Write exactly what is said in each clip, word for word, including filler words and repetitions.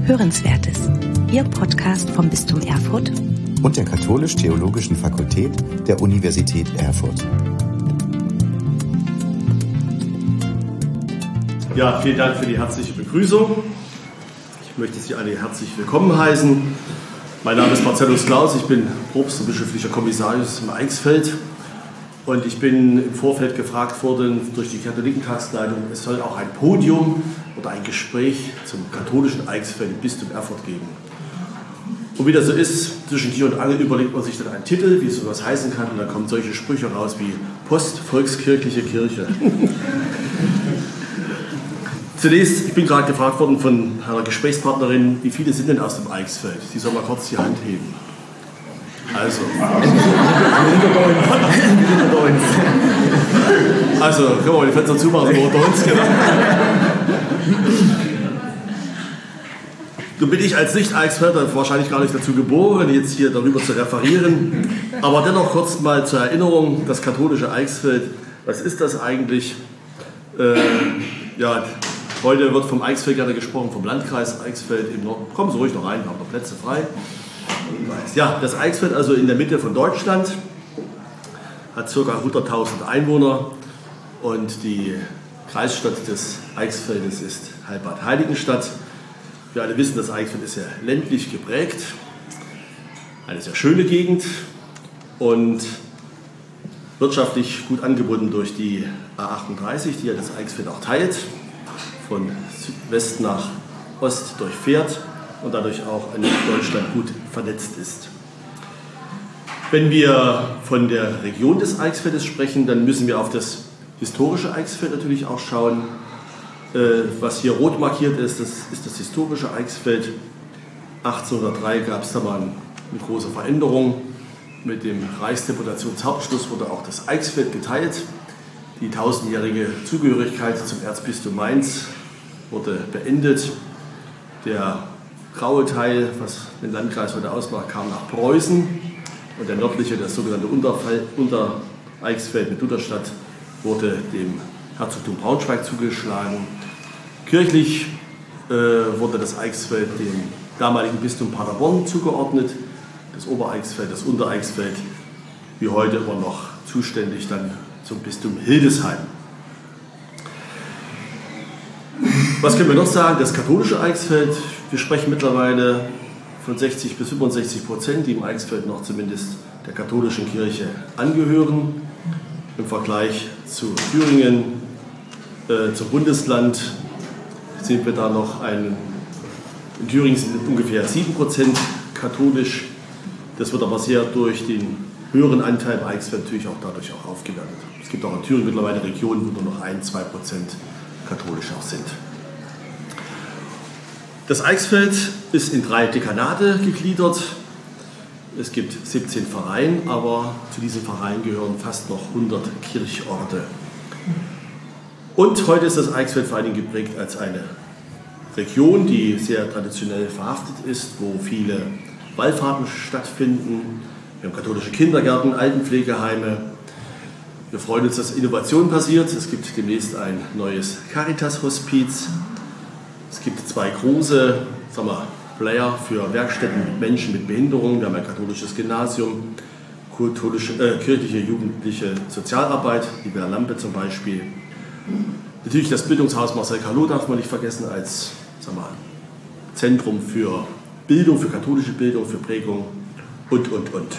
Hörenswertes, Ihr Podcast vom Bistum Erfurt und der Katholisch-Theologischen Fakultät der Universität Erfurt. Ja, vielen Dank für die herzliche Begrüßung. Ich möchte Sie alle herzlich willkommen heißen. Mein Name ist Marcellus Klaus, ich bin Propst und bischöflicher Kommissarius im Eichsfeld. Und ich bin im Vorfeld gefragt worden durch die Katholikentagsleitung, es soll auch ein Podium oder ein Gespräch zum katholischen Eichsfeld im Bistum Erfurt geben. Und wie das so ist, zwischen Tür und Angel überlegt man sich dann einen Titel, wie sowas heißen kann, und dann kommen solche Sprüche raus wie Post-Volkskirchliche Kirche. Zunächst, ich bin gerade gefragt worden von einer Gesprächspartnerin, wie viele sind denn aus dem Eichsfeld? Die soll mal kurz die Hand heben. Also, also können wir mal die Fenster zumachen, so unter uns, genau. Nun bin ich als Nicht-Eichsfelder wahrscheinlich gar nicht dazu geboren, jetzt hier darüber zu referieren, aber dennoch kurz mal zur Erinnerung, das katholische Eichsfeld, was ist das eigentlich? Äh, ja, heute wird vom Eichsfeld gerne gesprochen, vom Landkreis Eichsfeld im Norden. Kommen Sie ruhig noch rein, wir haben noch Plätze frei. Ja, das Eichsfeld, also in der Mitte von Deutschland, hat ca. hunderttausend Einwohner und die Kreisstadt des Eichsfeldes ist Heilbad Heiligenstadt. Wir alle wissen, das Eichsfeld ist sehr ländlich geprägt, eine sehr schöne Gegend und wirtschaftlich gut angebunden durch die A achtunddreißig, die ja das Eichsfeld auch teilt, von West nach Ost durchfährt und dadurch auch in Deutschland gut vernetzt ist. Wenn wir von der Region des Eichsfeldes sprechen, dann müssen wir auf das historische Eichsfeld natürlich auch schauen. Was hier rot markiert ist, das ist das historische Eichsfeld. achtzehnhundertdrei gab es da mal eine große Veränderung. Mit dem Reichsdeputationshauptschluss wurde auch das Eichsfeld geteilt. Die tausendjährige Zugehörigkeit zum Erzbistum Mainz wurde beendet. Der graue Teil, was den Landkreis heute ausmacht, kam nach Preußen und der nördliche, das sogenannte Unter-Eichsfeld mit Lutherstadt, wurde dem Herzogtum Braunschweig zugeschlagen. Kirchlich äh, wurde das Eichsfeld dem damaligen Bistum Paderborn zugeordnet, das Obereichsfeld, das Untereichsfeld, wie heute immer noch zuständig dann zum Bistum Hildesheim. Was können wir noch sagen? Das katholische Eichsfeld, wir sprechen mittlerweile von sechzig bis fünfundsechzig Prozent, die im Eichsfeld noch zumindest der katholischen Kirche angehören. Im Vergleich zu Thüringen, äh, zum Bundesland, sind wir da noch ein, in Thüringen sind ungefähr sieben Prozent katholisch. Das wird aber sehr durch den höheren Anteil im Eichsfeld natürlich auch dadurch auch aufgewertet. Es gibt auch in Thüringen mittlerweile Regionen, wo nur noch ein, zwei Prozent katholisch auch sind. Das Eichsfeld ist in drei Dekanate gegliedert. Es gibt siebzehn Pfarreien, aber zu diesen Pfarreien gehören fast noch hundert Kirchorte. Und heute ist das Eichsfeld vor allem geprägt als eine Region, die sehr traditionell verhaftet ist, wo viele Wallfahrten stattfinden. Wir haben katholische Kindergärten, Altenpflegeheime. Wir freuen uns, dass Innovation passiert. Es gibt demnächst ein neues Caritas-Hospiz. Es gibt zwei große, sagen wir, Player für Werkstätten mit Menschen mit Behinderung. Wir haben ein katholisches Gymnasium, katholische, äh, kirchliche jugendliche Sozialarbeit, die Bär Lampe zum Beispiel. Natürlich das Bildungshaus Marcel Callot darf man nicht vergessen als, sagen wir, Zentrum für Bildung, für katholische Bildung, für Prägung und, und, und.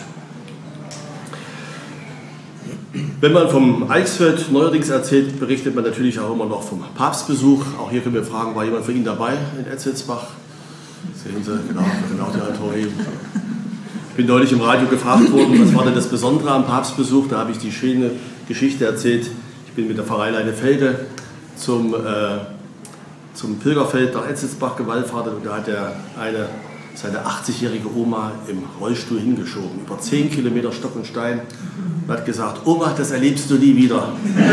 Wenn man vom Eichsfeld neuerdings erzählt, berichtet man natürlich auch immer noch vom Papstbesuch. Auch hier können wir fragen, war jemand von Ihnen dabei in Etzelsbach? Sehen Sie, genau, genau die Hand hochheben. Ich bin neulich im Radio gefragt worden, was war denn das Besondere am Papstbesuch? Da habe ich die schöne Geschichte erzählt. Ich bin mit der Pfarrei Leinefelde zum, äh, zum Pilgerfeld nach Etzelsbach gewallfahrtet und da hat der eine seine achtzigjährige Oma im Rollstuhl hingeschoben, über zehn Kilometer Stock und Stein, und hat gesagt, Oma, das erlebst du nie wieder.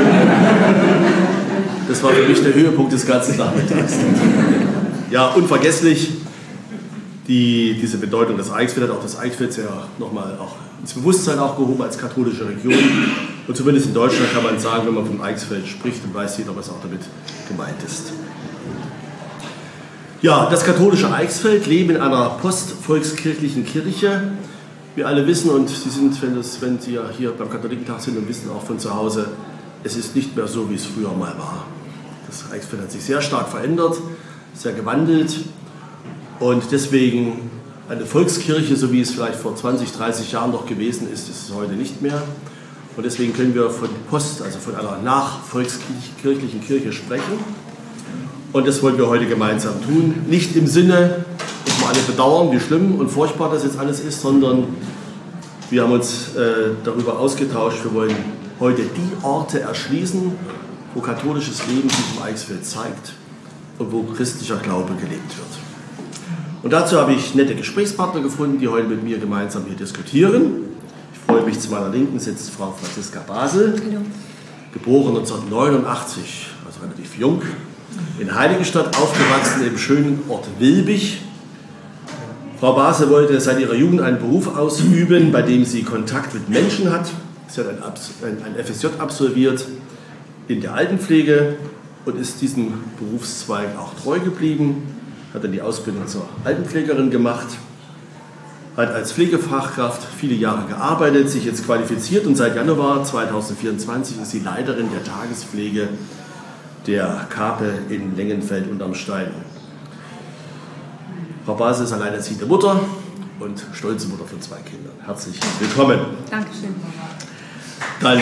Das war für mich der Höhepunkt des ganzen Nachmittags. Ja, unvergesslich, die, diese Bedeutung des Eichsfeld hat auch das Eichsfeld ja nochmal auch ins Bewusstsein auch gehoben als katholische Region. Und zumindest in Deutschland kann man sagen, wenn man vom Eichsfeld spricht, dann weiß jeder, was auch damit gemeint ist. Ja, das katholische Eichsfeld leben in einer postvolkskirchlichen Kirche. Wir alle wissen, und Sie sind, wenn, das, wenn Sie ja hier beim Katholikentag sind und wissen auch von zu Hause, es ist nicht mehr so, wie es früher mal war. Das Eichsfeld hat sich sehr stark verändert, sehr gewandelt und deswegen eine Volkskirche, so wie es vielleicht vor zwanzig, dreißig Jahren noch gewesen ist, ist es heute nicht mehr. Und deswegen können wir von Post, also von einer nachvolkskirchlichen Kirche sprechen. Und das wollen wir heute gemeinsam tun. Nicht im Sinne, dass wir alle bedauern, wie schlimm und furchtbar das jetzt alles ist, sondern wir haben uns äh, darüber ausgetauscht, wir wollen heute die Orte erschließen, wo katholisches Leben sich im Eichsfeld zeigt und wo christlicher Glaube gelebt wird. Und dazu habe ich nette Gesprächspartner gefunden, die heute mit mir gemeinsam hier diskutieren. Ich freue mich, zu meiner Linken sitzt Frau Franziska Basel, Hallo. Geboren neunzehnhundertneunundachtzig, also relativ jung, in Heiligenstadt aufgewachsen, im schönen Ort Wilbig. Frau Basel wollte seit ihrer Jugend einen Beruf ausüben, bei dem sie Kontakt mit Menschen hat. Sie hat ein, ein F S J absolviert in der Altenpflege und ist diesem Berufszweig auch treu geblieben. Hat dann die Ausbildung zur Altenpflegerin gemacht, hat als Pflegefachkraft viele Jahre gearbeitet, sich jetzt qualifiziert und seit Januar zweitausendvierundzwanzig ist sie Leiterin der Tagespflege der Kape in Lengenfeld unterm Stein. Frau Basel ist alleinerziehende Mutter und stolze Mutter von zwei Kindern. Herzlich willkommen. Dankeschön. Dann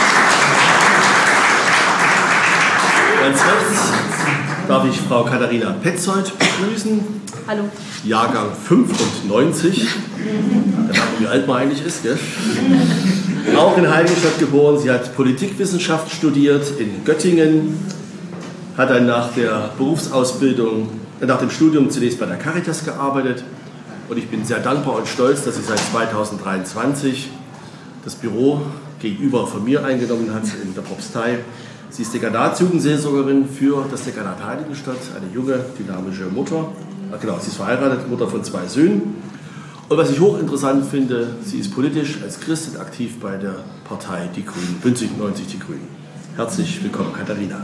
ganz rechts darf ich Frau Katharina Petzold begrüßen. Hallo. Jahrgang fünfundneunzig. Da merkt man, wie alt man eigentlich ist, gell? Auch in Heiligenstadt geboren. Sie hat Politikwissenschaft studiert in Göttingen, hat dann nach der Berufsausbildung, nach dem Studium zunächst bei der Caritas gearbeitet. Und ich bin sehr dankbar und stolz, dass sie seit zweitausenddreiundzwanzig das Büro gegenüber von mir eingenommen hat in der Propstei. Sie ist Dekanatsjugendseelsorgerin für das Dekanat Heiligenstadt, eine junge, dynamische Mutter. Ach genau, sie ist verheiratet, Mutter von zwei Söhnen. Und was ich hochinteressant finde, sie ist politisch als Christin aktiv bei der Partei Die Grünen, Bündnis neunzig Die Grünen. Herzlich willkommen, Katharina.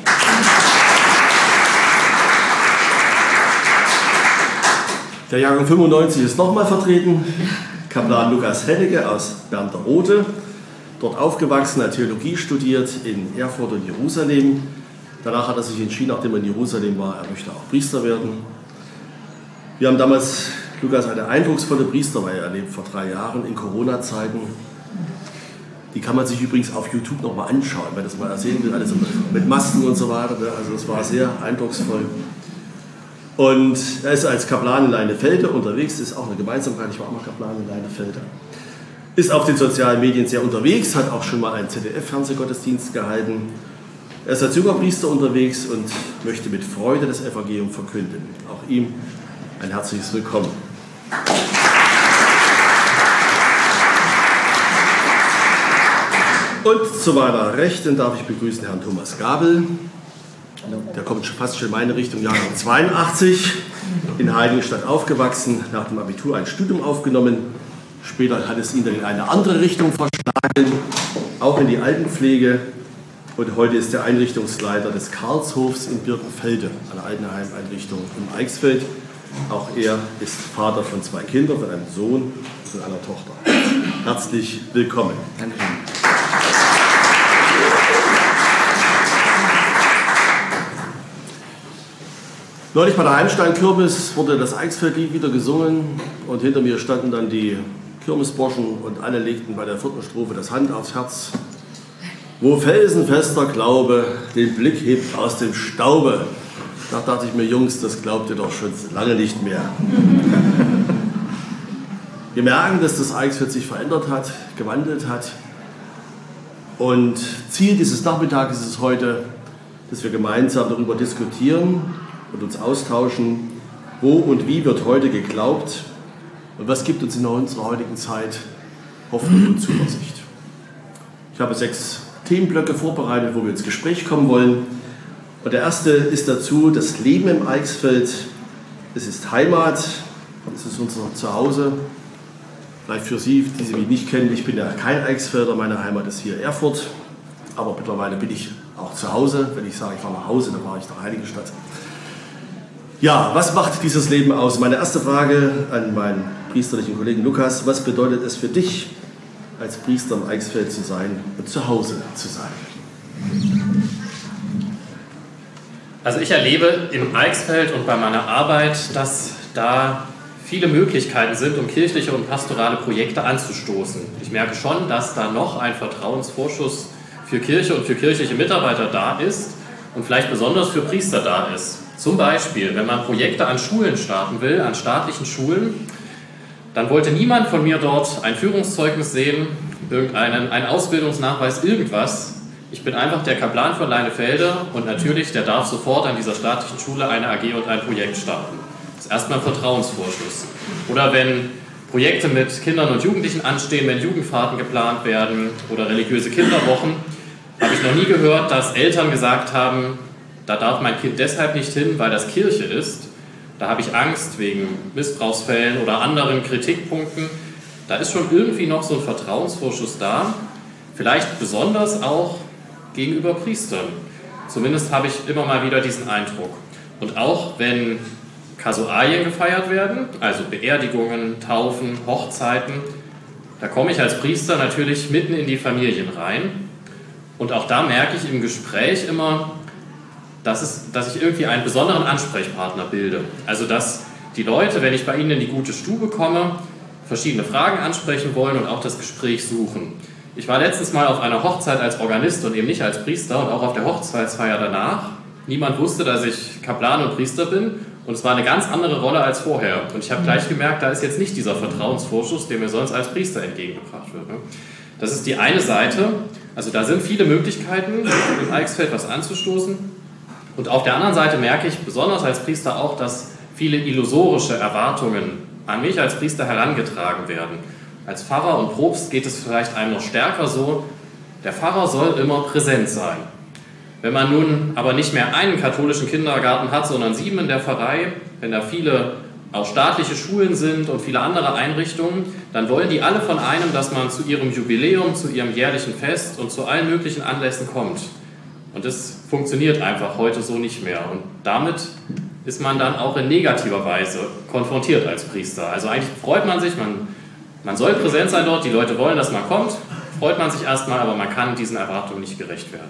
Der Jahrgang fünfundneunzig ist nochmal vertreten. Kaplan Lukas Hennecke aus Bernderode. Dort aufgewachsen, hat Theologie studiert in Erfurt und Jerusalem. Danach hat er sich entschieden, nachdem er in Jerusalem war, er möchte auch Priester werden. Wir haben damals, Lukas, eine eindrucksvolle Priesterweihe erlebt vor drei Jahren in Corona-Zeiten. Die kann man sich übrigens auf YouTube nochmal anschauen, wenn das mal sehen will, alles mit Masken und so weiter. Also es war sehr eindrucksvoll. Und er ist als Kaplan in Leinefelde unterwegs, das ist auch eine Gemeinsamkeit, ich war auch mal Kaplan in Leinefelde. Ist auf den sozialen Medien sehr unterwegs, hat auch schon mal einen Z D F-Fernsehgottesdienst gehalten. Er ist als junger Priester unterwegs und möchte mit Freude das Evangelium verkünden. Auch ihm ein herzliches Willkommen. Und zu meiner Rechten darf ich begrüßen Herrn Thomas Gabel. Der kommt fast schon in meine Richtung, Jahrgang zweiundachtzig, in Heiligenstadt aufgewachsen, nach dem Abitur ein Studium aufgenommen. Später hat es ihn dann in eine andere Richtung verschlagen, auch in die Altenpflege. Und heute ist er Einrichtungsleiter des Karlshofs in Birkenfelde, einer Altenheimeinrichtung im Eichsfeld. Auch er ist Vater von zwei Kindern, von einem Sohn und einer Tochter. Herzlich willkommen. Danke. Neulich bei der Heimstein-Kirmes wurde das Eichsfeldlied wieder gesungen und hinter mir standen dann die Kirmesburschen und alle legten bei der vierten Strophe das Hand aufs Herz. Wo felsenfester Glaube den Blick hebt aus dem Staube. Da dachte ich mir, Jungs, das glaubt ihr doch schon lange nicht mehr. Wir merken, dass das Eichsfeld sich verändert hat, gewandelt hat. Und Ziel dieses Nachmittags ist es heute, dass wir gemeinsam darüber diskutieren und uns austauschen, wo und wie wird heute geglaubt und was gibt uns in unserer heutigen Zeit Hoffnung und Zuversicht. Ich habe sechs Themenblöcke vorbereitet, wo wir ins Gespräch kommen wollen. Und der erste ist dazu das Leben im Eichsfeld. Es ist Heimat, es ist unser Zuhause. Vielleicht für Sie, die Sie mich nicht kennen, ich bin ja kein Eichsfelder, meine Heimat ist hier Erfurt. Aber mittlerweile bin ich auch zu Hause. Wenn ich sage, ich fahre nach Hause, dann fahre ich nach Heiligenstadt. Ja, was macht dieses Leben aus? Meine erste Frage an meinen priesterlichen Kollegen Lukas. Was bedeutet es für dich, als Priester im Eichsfeld zu sein und zu Hause zu sein? Also ich erlebe im Eichsfeld und bei meiner Arbeit, dass da viele Möglichkeiten sind, um kirchliche und pastorale Projekte anzustoßen. Ich merke schon, dass da noch ein Vertrauensvorschuss für Kirche und für kirchliche Mitarbeiter da ist und vielleicht besonders für Priester da ist. Zum Beispiel, wenn man Projekte an Schulen starten will, an staatlichen Schulen, dann wollte niemand von mir dort ein Führungszeugnis sehen, irgendeinen einen Ausbildungsnachweis, irgendwas. Ich bin einfach der Kaplan von Leinefelde und natürlich, der darf sofort an dieser staatlichen Schule eine A G und ein Projekt starten. Das ist erstmal ein Vertrauensvorschuss. Oder wenn Projekte mit Kindern und Jugendlichen anstehen, wenn Jugendfahrten geplant werden oder religiöse Kinderwochen, habe ich noch nie gehört, dass Eltern gesagt haben, da darf mein Kind deshalb nicht hin, weil das Kirche ist. Da habe ich Angst wegen Missbrauchsfällen oder anderen Kritikpunkten. Da ist schon irgendwie noch so ein Vertrauensvorschuss da. Vielleicht besonders auch gegenüber Priestern. Zumindest habe ich immer mal wieder diesen Eindruck. Und auch wenn Kasualien gefeiert werden, also Beerdigungen, Taufen, Hochzeiten, da komme ich als Priester natürlich mitten in die Familien rein. Und auch da merke ich im Gespräch immer, dass, es, dass ich irgendwie einen besonderen Ansprechpartner bilde. Also dass die Leute, wenn ich bei ihnen in die gute Stube komme, verschiedene Fragen ansprechen wollen und auch das Gespräch suchen. Ich war letztens mal auf einer Hochzeit als Organist und eben nicht als Priester und auch auf der Hochzeitsfeier danach. Niemand wusste, dass ich Kaplan und Priester bin und es war eine ganz andere Rolle als vorher. Und ich habe gleich gemerkt, da ist jetzt nicht dieser Vertrauensvorschuss, der mir sonst als Priester entgegengebracht wird. Das ist die eine Seite. Also da sind viele Möglichkeiten, im Eichsfeld was anzustoßen. Und auf der anderen Seite merke ich besonders als Priester auch, dass viele illusorische Erwartungen an mich als Priester herangetragen werden. Als Pfarrer und Propst geht es vielleicht einem noch stärker so, der Pfarrer soll immer präsent sein. Wenn man nun aber nicht mehr einen katholischen Kindergarten hat, sondern sieben in der Pfarrei, wenn da viele auch staatliche Schulen sind und viele andere Einrichtungen, dann wollen die alle von einem, dass man zu ihrem Jubiläum, zu ihrem jährlichen Fest und zu allen möglichen Anlässen kommt. Und das funktioniert einfach heute so nicht mehr. Und damit ist man dann auch in negativer Weise konfrontiert als Priester. Also eigentlich freut man sich, man, man soll präsent sein dort, die Leute wollen, dass man kommt, freut man sich erstmal, aber man kann diesen Erwartungen nicht gerecht werden.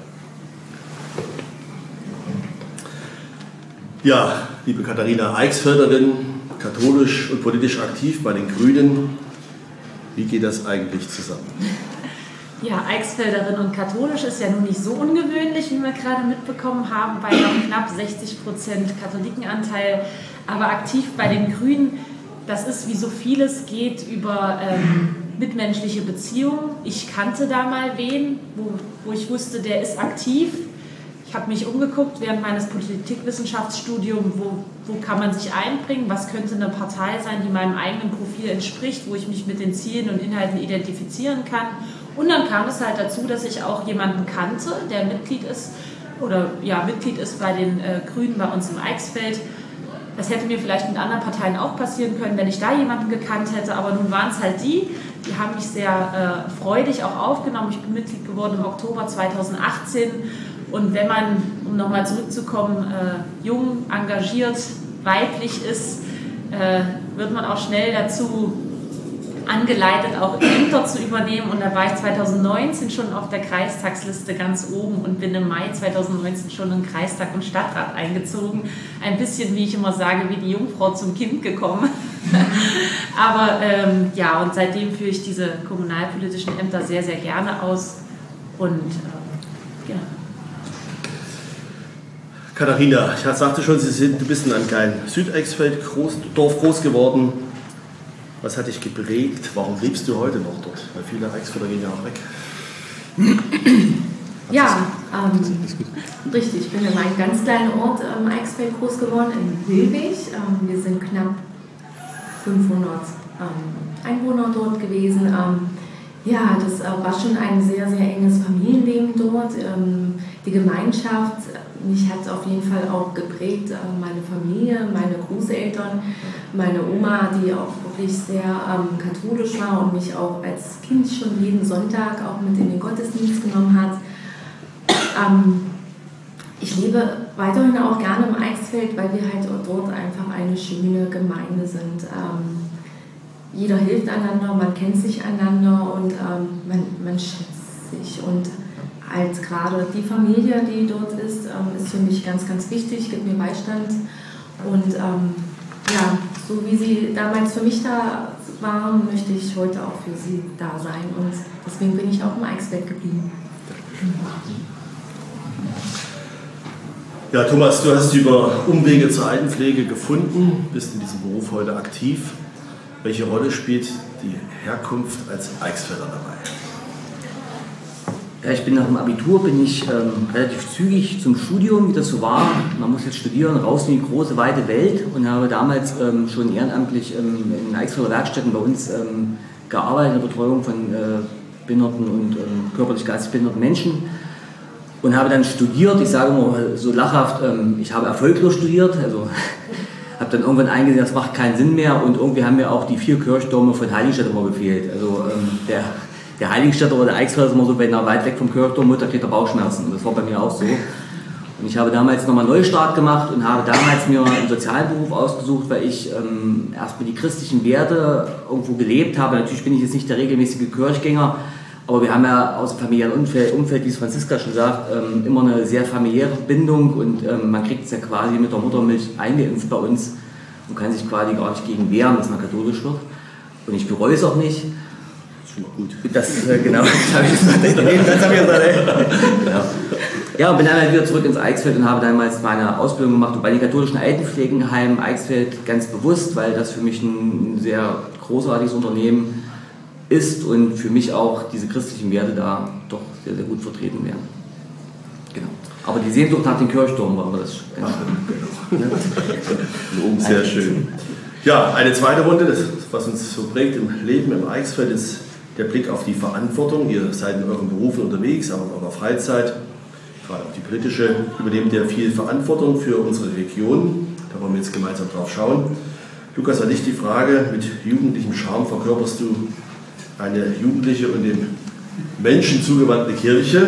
Ja, liebe Katharina, Eichsfelderin, katholisch und politisch aktiv bei den Grünen. Wie geht das eigentlich zusammen? Ja, Eichsfelderin und katholisch ist ja nun nicht so ungewöhnlich, wie wir gerade mitbekommen haben, bei noch knapp sechzig Prozent Katholikenanteil. Aber aktiv bei den Grünen, das ist wie so vieles, geht über ähm, mitmenschliche Beziehungen. Ich kannte da mal wen, wo, wo ich wusste, der ist aktiv. Ich habe mich umgeguckt während meines Politikwissenschaftsstudiums, wo, wo kann man sich einbringen, was könnte eine Partei sein, die meinem eigenen Profil entspricht, wo ich mich mit den Zielen und Inhalten identifizieren kann. Und dann kam es halt dazu, dass ich auch jemanden kannte, der Mitglied ist, oder ja, Mitglied ist bei den äh, Grünen bei uns im Eichsfeld. Das hätte mir vielleicht mit anderen Parteien auch passieren können, wenn ich da jemanden gekannt hätte, aber nun waren es halt die, die haben mich sehr äh, freudig auch aufgenommen. Ich bin Mitglied geworden im Oktober zweitausendachtzehn. Und wenn man, um nochmal zurückzukommen, äh, jung, engagiert, weiblich ist, äh, wird man auch schnell dazu angeleitet, auch Ämter zu übernehmen. Und da war ich zweitausendneunzehn schon auf der Kreistagsliste ganz oben und bin im Mai zweitausendneunzehn schon in Kreistag und Stadtrat eingezogen. Ein bisschen, wie ich immer sage, wie die Jungfrau zum Kind gekommen. Aber ähm, ja, und seitdem führe ich diese kommunalpolitischen Ämter sehr, sehr gerne aus. Und äh, genau. Katharina, ich sagte schon, Sie sind, du bist in einem kleinen Südeichsfeld groß, Dorf groß geworden. Was hat dich geprägt? Warum lebst du heute noch dort? Weil viele Eichsfelder gehen ja auch weg. Ja, ähm, richtig. Ich bin in einem ganz kleinen Ort ähm, Eichsfeld groß geworden, in Wilwig. Ähm, wir sind knapp fünfhundert ähm, Einwohner dort gewesen. Ähm, ja, das äh, war schon ein sehr, sehr enges Familienleben dort. Ähm, die Gemeinschaft, mich hat auf jeden Fall auch geprägt, äh, meine Familie, meine Großeltern, meine Oma, die auch wirklich sehr ähm, katholisch war und mich auch als Kind schon jeden Sonntag auch mit in den Gottesdienst genommen hat. Ähm, ich lebe weiterhin auch gerne im Eichsfeld, weil wir halt dort einfach eine schöne Gemeinde sind. Ähm, jeder hilft einander, man kennt sich einander und ähm, man, man schätzt sich. Und als gerade die Familie, die dort ist, ähm, ist für mich ganz, ganz wichtig, gibt mir Beistand. Und ähm, ja, so wie sie damals für mich da waren, möchte ich heute auch für sie da sein. Und deswegen bin ich auch im Eichsfeld geblieben. Ja, Thomas, du hast über Umwege zur Altenpflege gefunden, bist in diesem Beruf heute aktiv. Welche Rolle spielt die Herkunft als Eichsfelder dabei? Ja, ich bin nach dem Abitur bin ich ähm, relativ zügig zum Studium, wie das so war. Man muss jetzt studieren, raus in die große, weite Welt und habe damals ähm, schon ehrenamtlich ähm, in Eichsfelder Werkstätten bei uns ähm, gearbeitet, in der Betreuung von äh, behinderten und ähm, körperlich geistig behinderten Menschen. Und habe dann studiert, ich sage immer so lachhaft, ähm, ich habe erfolglos studiert, also habe dann irgendwann eingesehen, das macht keinen Sinn mehr und irgendwie haben mir auch die vier Kirchtürme von Heiligenstadt immer gefehlt. Also ähm, der, der Heiligenstädter oder der Eichsfelder ist immer so, wenn er weit weg vom Kirchturm ist, da kriegt er Bauchschmerzen und das war bei mir auch so. Und ich habe damals nochmal einen Neustart gemacht und habe damals mir einen Sozialberuf ausgesucht, weil ich ähm, erstmal die christlichen Werte irgendwo gelebt habe. Natürlich bin ich jetzt nicht der regelmäßige Kirchgänger, aber wir haben ja aus dem familiären Umfeld, Umfeld wie es Franziska schon sagt, ähm, immer eine sehr familiäre Bindung und ähm, man kriegt es ja quasi mit der Muttermilch eingeimpft bei uns und kann sich quasi gar nicht gegen wehren, dass man katholisch wird. Und ich bereue es auch nicht. Das ist schon mal gut. Das, äh, genau, das habe ich gesagt. Das habe ich gesagt, ja. Ja, und bin dann halt wieder zurück ins Eichsfeld und habe damals meine Ausbildung gemacht bei den katholischen Altenpflegenheim Eichsfeld ganz bewusst, weil das für mich ein sehr großartiges Unternehmen ist und für mich auch diese christlichen Werte da doch sehr, sehr gut vertreten werden. Genau. Aber die Sehnsucht nach den Kirchturm war immer das ganz schön. Genau. Sehr schön. Ja, eine zweite Runde, das, was uns so prägt im Leben im Eichsfeld, ist der Blick auf die Verantwortung. Ihr seid in euren Berufen unterwegs, aber in eurer Freizeit, gerade auch die politische, übernehmt ihr viel Verantwortung für unsere Region. Da wollen wir jetzt gemeinsam drauf schauen. Lukas, an dich die Frage, mit jugendlichem Charme verkörperst du eine jugendliche und dem Menschen zugewandte Kirche.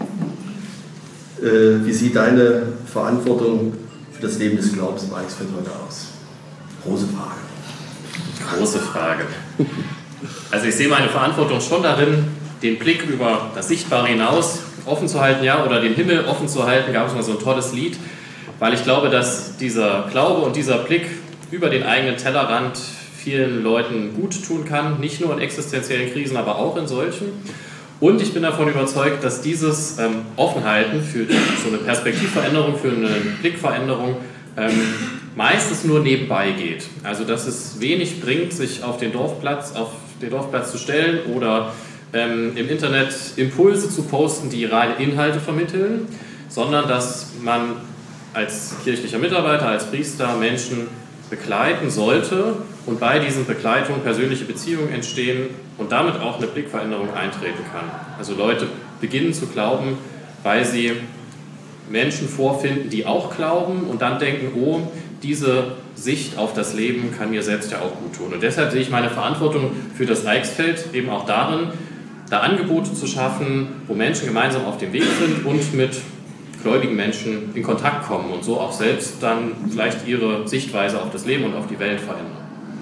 Äh, wie sieht deine Verantwortung für das Leben des Glaubens im Eichsfeld heute aus? Große Frage. Große Frage. Also ich sehe meine Verantwortung schon darin, den Blick über das Sichtbare hinaus offen zu halten, ja, oder den Himmel offen zu halten, gab es mal so ein tolles Lied, weil ich glaube, dass dieser Glaube und dieser Blick über den eigenen Tellerrand vielen Leuten gut tun kann, nicht nur in existenziellen Krisen, aber auch in solchen. Und ich bin davon überzeugt, dass dieses ähm, Offenhalten für so eine Perspektivveränderung, für eine Blickveränderung ähm, meistens nur nebenbei geht. Also dass es wenig bringt, sich auf den Dorfplatz, auf den Dorfplatz zu stellen oder ähm, im Internet Impulse zu posten, die reine Inhalte vermitteln, sondern dass man als kirchlicher Mitarbeiter, als Priester Menschen begleiten sollte und bei diesen Begleitungen persönliche Beziehungen entstehen und damit auch eine Blickveränderung eintreten kann. Also Leute beginnen zu glauben, weil sie Menschen vorfinden, die auch glauben und dann denken, oh, diese Sicht auf das Leben kann mir selbst ja auch gut tun. Und deshalb sehe ich meine Verantwortung für das Eichsfeld eben auch darin, da Angebote zu schaffen, wo Menschen gemeinsam auf dem Weg sind und mit gläubigen Menschen in Kontakt kommen und so auch selbst dann vielleicht ihre Sichtweise auf das Leben und auf die Welt verändern.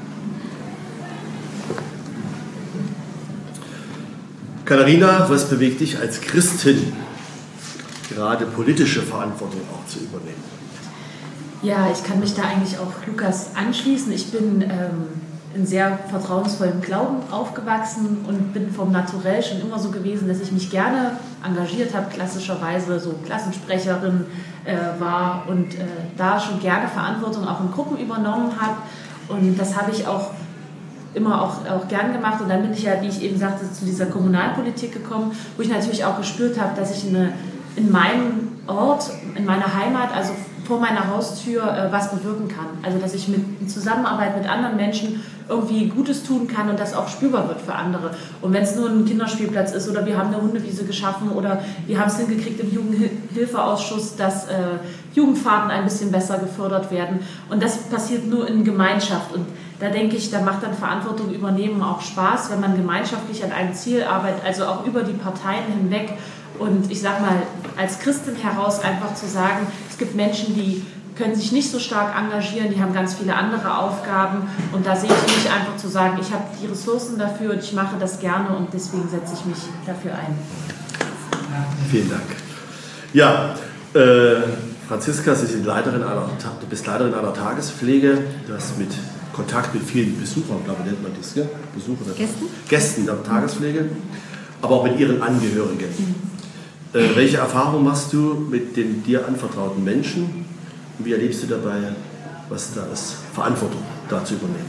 Katharina, was bewegt dich als Christin, gerade politische Verantwortung auch zu übernehmen? Ja, ich kann mich da eigentlich auch Lukas anschließen. Ich bin ähm, in sehr vertrauensvollem Glauben aufgewachsen und bin vom Naturell schon immer so gewesen, dass ich mich gerne engagiert habe, klassischerweise so Klassensprecherin äh, war und äh, da schon gerne Verantwortung auch in Gruppen übernommen habe. Und das habe ich auch immer auch, auch gern gemacht. Und dann bin ich ja, wie ich eben sagte, zu dieser Kommunalpolitik gekommen, wo ich natürlich auch gespürt habe, dass ich eine, in meinem Ort, in meiner Heimat, also vor meiner Haustür äh, was bewirken kann. Also dass ich mit, in Zusammenarbeit mit anderen Menschen irgendwie Gutes tun kann und das auch spürbar wird für andere. Und wenn es nur ein Kinderspielplatz ist oder wir haben eine Hundewiese geschaffen oder wir haben es hingekriegt im Jugendhilfeausschuss, dass äh, Jugendfahrten ein bisschen besser gefördert werden. Und das passiert nur in Gemeinschaft. Und da denke ich, da macht dann Verantwortung übernehmen auch Spaß, wenn man gemeinschaftlich an einem Ziel arbeitet, also auch über die Parteien hinweg Und ich sag mal, als Christin heraus einfach zu sagen, es gibt Menschen, die können sich nicht so stark engagieren, die haben ganz viele andere Aufgaben und da sehe ich mich einfach zu sagen, ich habe die Ressourcen dafür und ich mache das gerne und deswegen setze ich mich dafür ein. Vielen Dank. Ja, äh, Franziska, Sie sind Leiterin einer, du bist Leiterin einer Tagespflege, du hast mit Kontakt mit vielen Besuchern, glaube ich, nennt man das, gell? Besucher, Gästen? Gästen der Tagespflege, aber auch mit ihren Angehörigen. Mhm. Äh, welche Erfahrung machst du mit den dir anvertrauten Menschen? Wie erlebst du dabei, was da ist, Verantwortung da zu übernehmen?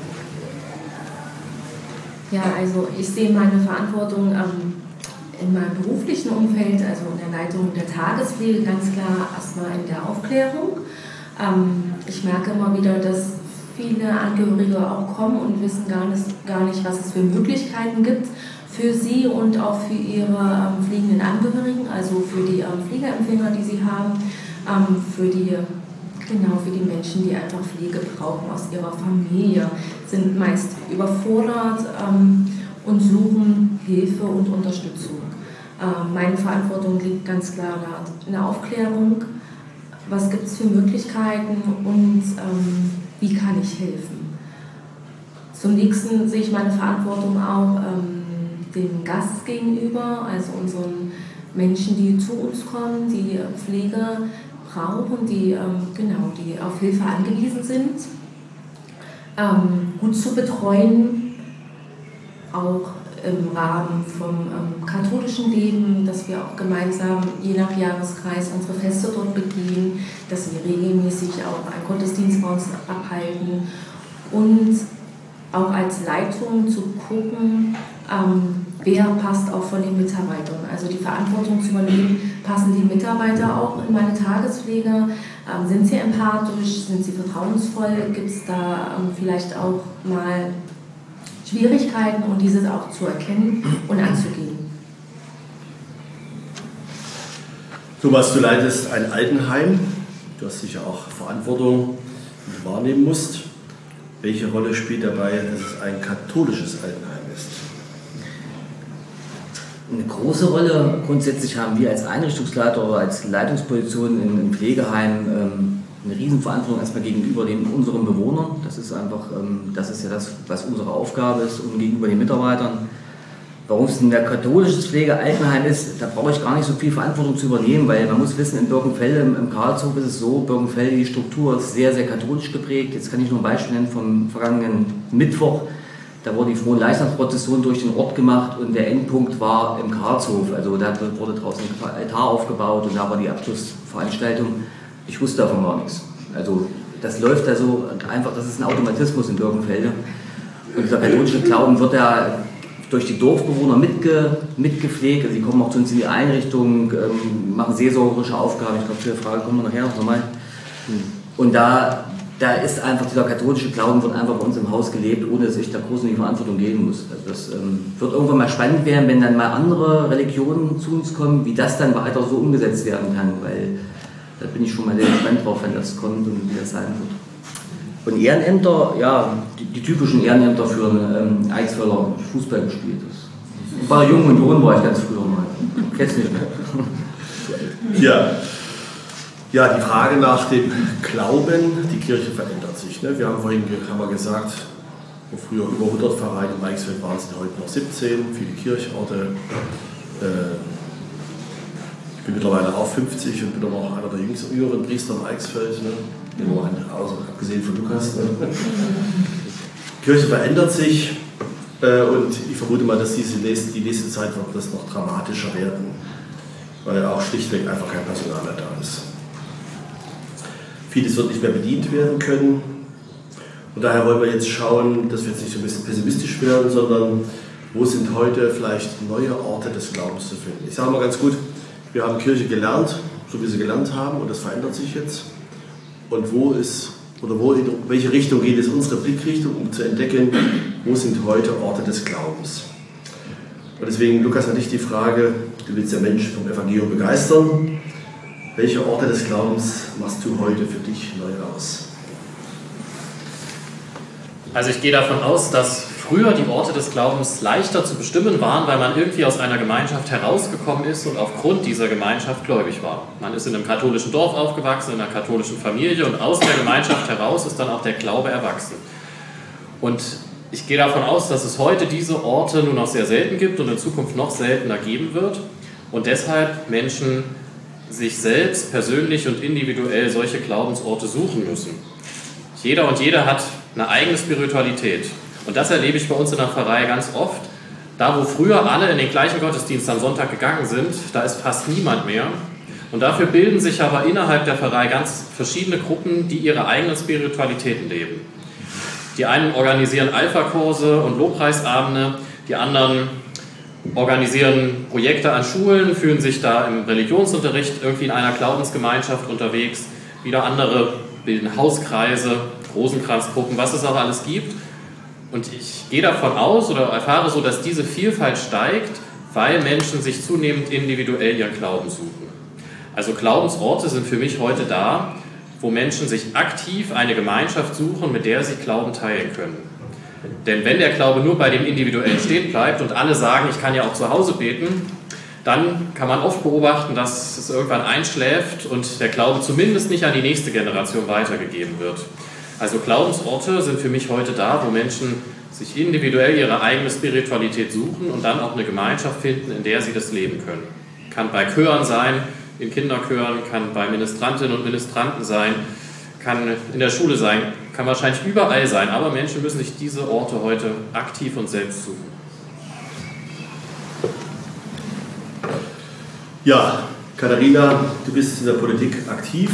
Ja, also ich sehe meine Verantwortung ähm, in meinem beruflichen Umfeld, also in der Leitung der Tagespflege, ganz klar erstmal in der Aufklärung. Ähm, ich merke immer wieder, dass viele Angehörige auch kommen und wissen gar nicht, gar nicht, was es für Möglichkeiten gibt für sie und auch für ihre ähm, pflegenden Angehörigen, also für die ähm, Pflegeempfänger, die sie haben, ähm, für die Genau, für die Menschen, die einfach Pflege brauchen aus ihrer Familie, sind meist überfordert ähm, und suchen Hilfe und Unterstützung. Ähm, meine Verantwortung liegt ganz klar in der Aufklärung. Was gibt es für Möglichkeiten und ähm, wie kann ich helfen? Zum nächsten sehe ich meine Verantwortung auch ähm, dem Gast gegenüber, also unseren Menschen, die zu uns kommen, die Pflege brauchen, die, ähm, genau, die auf Hilfe angewiesen sind, ähm, gut zu betreuen, auch im Rahmen vom ähm, katholischen Leben, dass wir auch gemeinsam je nach Jahreskreis unsere Feste dort begehen, dass wir regelmäßig auch einen Gottesdienst bei uns abhalten und auch als Leitung zu gucken, ähm, wer passt auch von den Mitarbeitern. Also die Verantwortung zu übernehmen, passen die Mitarbeiter auch in meine Tagespflege? Ähm, sind sie empathisch? Sind sie vertrauensvoll? Gibt es da ähm, vielleicht auch mal Schwierigkeiten und diese auch zu erkennen und anzugehen? Thomas, du leitest ein Altenheim. Du hast sicher auch Verantwortung, die du wahrnehmen musst. Welche Rolle spielt dabei, dass es ein katholisches Altenheim ist? Eine große Rolle grundsätzlich haben wir als Einrichtungsleiter oder als Leitungsposition im Pflegeheim ähm, eine Riesenverantwortung erstmal gegenüber den, unseren Bewohnern. Das ist einfach, ähm, das ist ja das, was unsere Aufgabe ist und gegenüber den Mitarbeitern. Warum es ein katholisches Pflegealtenheim ist, da brauche ich gar nicht so viel Verantwortung zu übernehmen, weil man muss wissen, in Birkenfelde, im, im Karlshof ist es so, Birkenfelde, die Struktur ist sehr, sehr katholisch geprägt. Jetzt kann ich nur ein Beispiel nennen vom vergangenen Mittwoch. Da wurde die Fronleichnamsprozession durch den Ort gemacht und der Endpunkt war im Karlshof. Also da wurde draußen ein Altar aufgebaut und da war die Abschlussveranstaltung. Ich wusste davon gar nichts. Also das läuft da so einfach, das ist ein Automatismus in Birkenfelde. Und dieser katholische Glauben wird da durch die Dorfbewohner mitge, mitgepflegt. Also die kommen auch zu uns in die Einrichtung, ähm, machen seelsorgerische Aufgaben. Ich glaube, zu der Frage kommen wir nachher noch mal. Und da, da ist einfach dieser katholische Glauben wird einfach bei uns im Haus gelebt, ohne dass ich da groß in die Verantwortung gehen muss. Also das ähm, wird irgendwann mal spannend werden, wenn dann mal andere Religionen zu uns kommen, wie das dann weiter so umgesetzt werden kann, weil da bin ich schon mal sehr gespannt drauf, wenn das kommt und wie das sein wird. Und Ehrenämter, ja, die, die typischen Ehrenämter für einen ähm, Eichsfelder Fußball gespielt. Das war jung und jung, war ich ganz früher mal. Kennst nicht mehr. Ja. Ja, die Frage nach dem Glauben, die Kirche verändert sich. Ne? Wir haben vorhin haben wir gesagt, wo früher über hundert Pfarreien im Eichsfeld waren, sind heute noch siebzehn, viele Kirchorte. Äh, ich bin mittlerweile auch fünfzig und bin aber auch einer der jüngsten, jüngeren Priester im Eichsfeld. Ne? Also abgesehen von Lukas. Ne? Die Kirche verändert sich äh, und ich vermute mal, dass diese nächste, die nächste Zeit wird das noch dramatischer werden, weil auch schlichtweg einfach kein Personal mehr da ist. Vieles wird nicht mehr bedient werden können und daher wollen wir jetzt schauen, dass wir jetzt nicht so ein bisschen pessimistisch werden, sondern wo sind heute vielleicht neue Orte des Glaubens zu finden. Ich sage mal ganz gut, wir haben Kirche gelernt, so wie sie gelernt haben und das verändert sich jetzt. Und wo ist, oder wo, in welche Richtung geht es unsere Blickrichtung, um zu entdecken, wo sind heute Orte des Glaubens. Und deswegen, Lukas, an dich die Frage, du willst ja Menschen vom Evangelium begeistern. Welche Orte des Glaubens machst du heute für dich neu aus? Also ich gehe davon aus, dass früher die Orte des Glaubens leichter zu bestimmen waren, weil man irgendwie aus einer Gemeinschaft herausgekommen ist und aufgrund dieser Gemeinschaft gläubig war. Man ist in einem katholischen Dorf aufgewachsen, in einer katholischen Familie und aus der Gemeinschaft heraus ist dann auch der Glaube erwachsen. Und ich gehe davon aus, dass es heute diese Orte nur noch sehr selten gibt und in Zukunft noch seltener geben wird und deshalb Menschen sich selbst persönlich und individuell solche Glaubensorte suchen müssen. Jeder und jede hat eine eigene Spiritualität. Und das erlebe ich bei uns in der Pfarrei ganz oft. Da, wo früher alle in den gleichen Gottesdienst am Sonntag gegangen sind, da ist fast niemand mehr. Und dafür bilden sich aber innerhalb der Pfarrei ganz verschiedene Gruppen, die ihre eigenen Spiritualitäten leben. Die einen organisieren Alpha-Kurse und Lobpreisabende, die anderen organisieren Projekte an Schulen, fühlen sich da im Religionsunterricht irgendwie in einer Glaubensgemeinschaft unterwegs. Wieder andere bilden Hauskreise, Rosenkranzgruppen, was es auch alles gibt. Und ich gehe davon aus oder erfahre so, dass diese Vielfalt steigt, weil Menschen sich zunehmend individuell ihren Glauben suchen. Also Glaubensorte sind für mich heute da, wo Menschen sich aktiv eine Gemeinschaft suchen, mit der sie Glauben teilen können. Denn wenn der Glaube nur bei dem Individuellen stehen bleibt und alle sagen, ich kann ja auch zu Hause beten, dann kann man oft beobachten, dass es irgendwann einschläft und der Glaube zumindest nicht an die nächste Generation weitergegeben wird. Also Glaubensorte sind für mich heute da, wo Menschen sich individuell ihre eigene Spiritualität suchen und dann auch eine Gemeinschaft finden, in der sie das leben können. Kann bei Chören sein, in Kinderchören, kann bei Ministrantinnen und Ministranten sein, kann in der Schule sein, kann wahrscheinlich überall sein, aber Menschen müssen sich diese Orte heute aktiv und selbst suchen. Ja, Katharina, du bist in der Politik aktiv.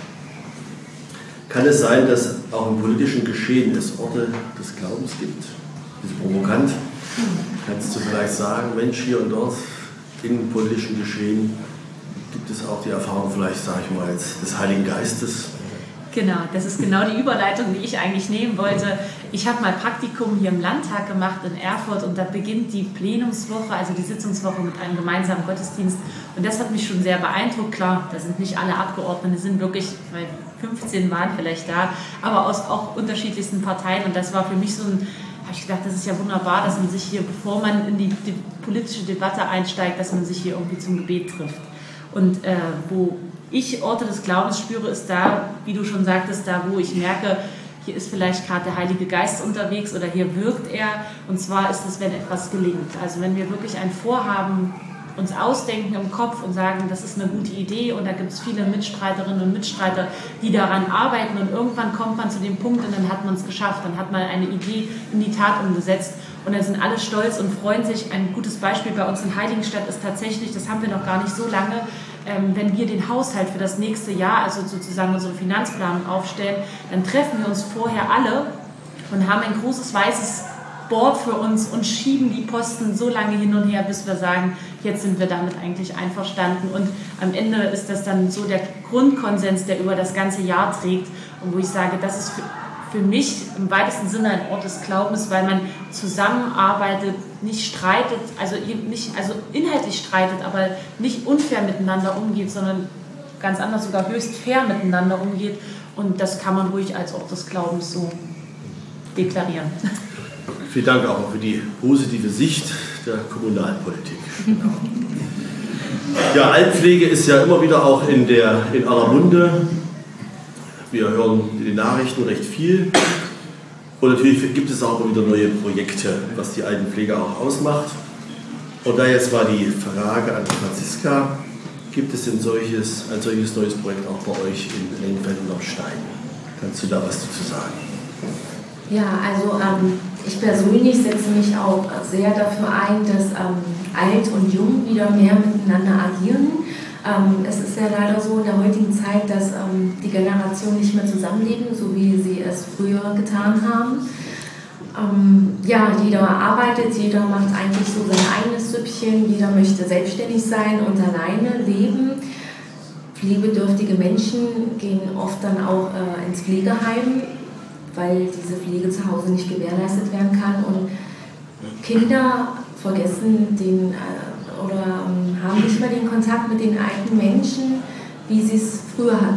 Kann es sein, dass auch im politischen Geschehen es Orte des Glaubens gibt? Das ist provokant. Kannst du vielleicht sagen, Mensch, hier und dort im politischen Geschehen gibt es auch die Erfahrung vielleicht, sage ich mal jetzt, des Heiligen Geistes? Genau, das ist genau die Überleitung, die ich eigentlich nehmen wollte. Ich habe mal Praktikum hier im Landtag gemacht in Erfurt und da beginnt die Plenumswoche, also die Sitzungswoche mit einem gemeinsamen Gottesdienst. Und das hat mich schon sehr beeindruckt. Klar, da sind nicht alle Abgeordnete, sind wirklich, weil fünfzehn waren vielleicht da, aber aus auch unterschiedlichsten Parteien. Und das war für mich so ein, habe ich gedacht, das ist ja wunderbar, dass man sich hier, bevor man in die, die politische Debatte einsteigt, dass man sich hier irgendwie zum Gebet trifft. Und äh, wo ich Orte des Glaubens spüre, ist da, wie du schon sagtest, da wo ich merke, hier ist vielleicht gerade der Heilige Geist unterwegs oder hier wirkt er. Und zwar ist es, wenn etwas gelingt. Also wenn wir wirklich ein Vorhaben uns ausdenken im Kopf und sagen, das ist eine gute Idee und da gibt es viele Mitstreiterinnen und Mitstreiter, die daran arbeiten und irgendwann kommt man zu dem Punkt und dann hat man es geschafft, dann hat man eine Idee in die Tat umgesetzt und dann sind alle stolz und freuen sich. Ein gutes Beispiel bei uns in Heiligenstadt ist tatsächlich, das haben wir noch gar nicht so lange, ähm, wenn wir den Haushalt für das nächste Jahr, also sozusagen unsere Finanzplanung aufstellen, dann treffen wir uns vorher alle und haben ein großes weißes Board für uns und schieben die Posten so lange hin und her, bis wir sagen, jetzt sind wir damit eigentlich einverstanden. Und am Ende ist das dann so der Grundkonsens, der über das ganze Jahr trägt und wo ich sage, das ist für, für mich im weitesten Sinne ein Ort des Glaubens, weil man zusammenarbeitet, nicht streitet, also, nicht, also inhaltlich streitet, aber nicht unfair miteinander umgeht, sondern ganz anders, sogar höchst fair miteinander umgeht. Und das kann man ruhig als Ort des Glaubens so deklarieren. Vielen Dank auch für die positive Sicht der Kommunalpolitik. Genau. Ja, Altenpflege ist ja immer wieder auch in, der, in aller Munde. Wir hören in den Nachrichten recht viel. Und natürlich gibt es auch immer wieder neue Projekte, was die Altenpflege auch ausmacht. Und da jetzt mal die Frage an Franziska, gibt es denn solches, ein solches neues Projekt auch bei euch in Lengfeld und am Stein? Kannst du da was dazu sagen? Ja, also ähm, ich persönlich setze mich auch sehr dafür ein, dass ähm, Alt und Jung wieder mehr miteinander agieren. Ähm, es ist ja leider so in der heutigen Zeit, dass ähm, die Generationen nicht mehr zusammenleben, so wie sie es früher getan haben. Ähm, ja, jeder arbeitet, jeder macht eigentlich so sein eigenes Süppchen, jeder möchte selbstständig sein und alleine leben. Pflegebedürftige Menschen gehen oft dann auch äh, ins Pflegeheim, weil diese Pflege zu Hause nicht gewährleistet werden kann. Und Kinder vergessen den äh, oder ähm, haben nicht mehr den Kontakt mit den alten Menschen, wie sie es früher hatten.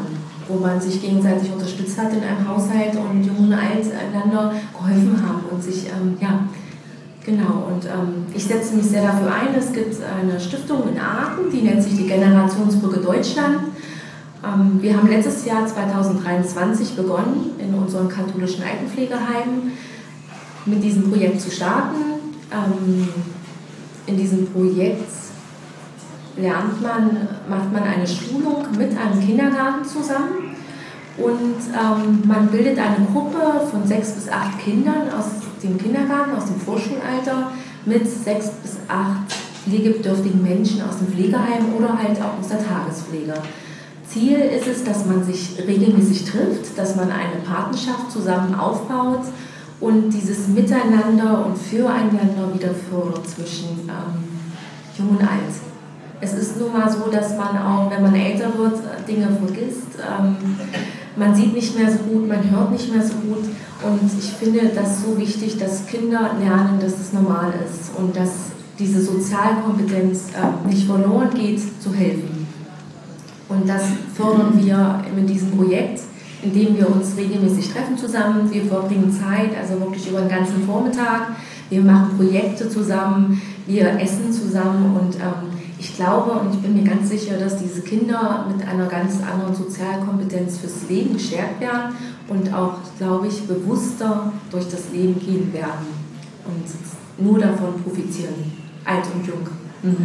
wo man sich gegenseitig unterstützt hat in einem Haushalt und Jung und Alt einander geholfen haben und sich, ähm, ja, genau. Und ähm, ich setze mich sehr dafür ein. Es gibt eine Stiftung in Aachen, die nennt sich die Generationsbrücke Deutschland. Ähm, wir haben letztes Jahr zweitausenddreiundzwanzig begonnen, in unseren katholischen Altenpflegeheimen mit diesem Projekt zu starten. Ähm, in diesem Projekt lernt man, macht man eine Schulung mit einem Kindergarten zusammen und ähm, man bildet eine Gruppe von sechs bis acht Kindern aus dem Kindergarten, aus dem Vorschulalter, mit sechs bis acht pflegebedürftigen Menschen aus dem Pflegeheim oder halt auch aus der Tagespflege. Ziel ist es, dass man sich regelmäßig trifft, dass man eine Partnerschaft zusammen aufbaut und dieses Miteinander und Füreinander wieder fördert zwischen ähm, Jung und Alt. Es ist nun mal so, dass man auch, wenn man älter wird, Dinge vergisst. Ähm, man sieht nicht mehr so gut, man hört nicht mehr so gut. Und ich finde das so wichtig, dass Kinder lernen, dass es normal ist und dass diese Sozialkompetenz äh, nicht verloren geht, zu helfen. Und das fördern wir mit diesem Projekt, indem wir uns regelmäßig treffen zusammen. Wir verbringen Zeit, also wirklich über den ganzen Vormittag. Wir machen Projekte zusammen, wir essen zusammen und ähm, ich glaube und ich bin mir ganz sicher, dass diese Kinder mit einer ganz anderen Sozialkompetenz fürs Leben gestärkt werden und auch, glaube ich, bewusster durch das Leben gehen werden und nur davon profitieren, alt und jung. Mhm.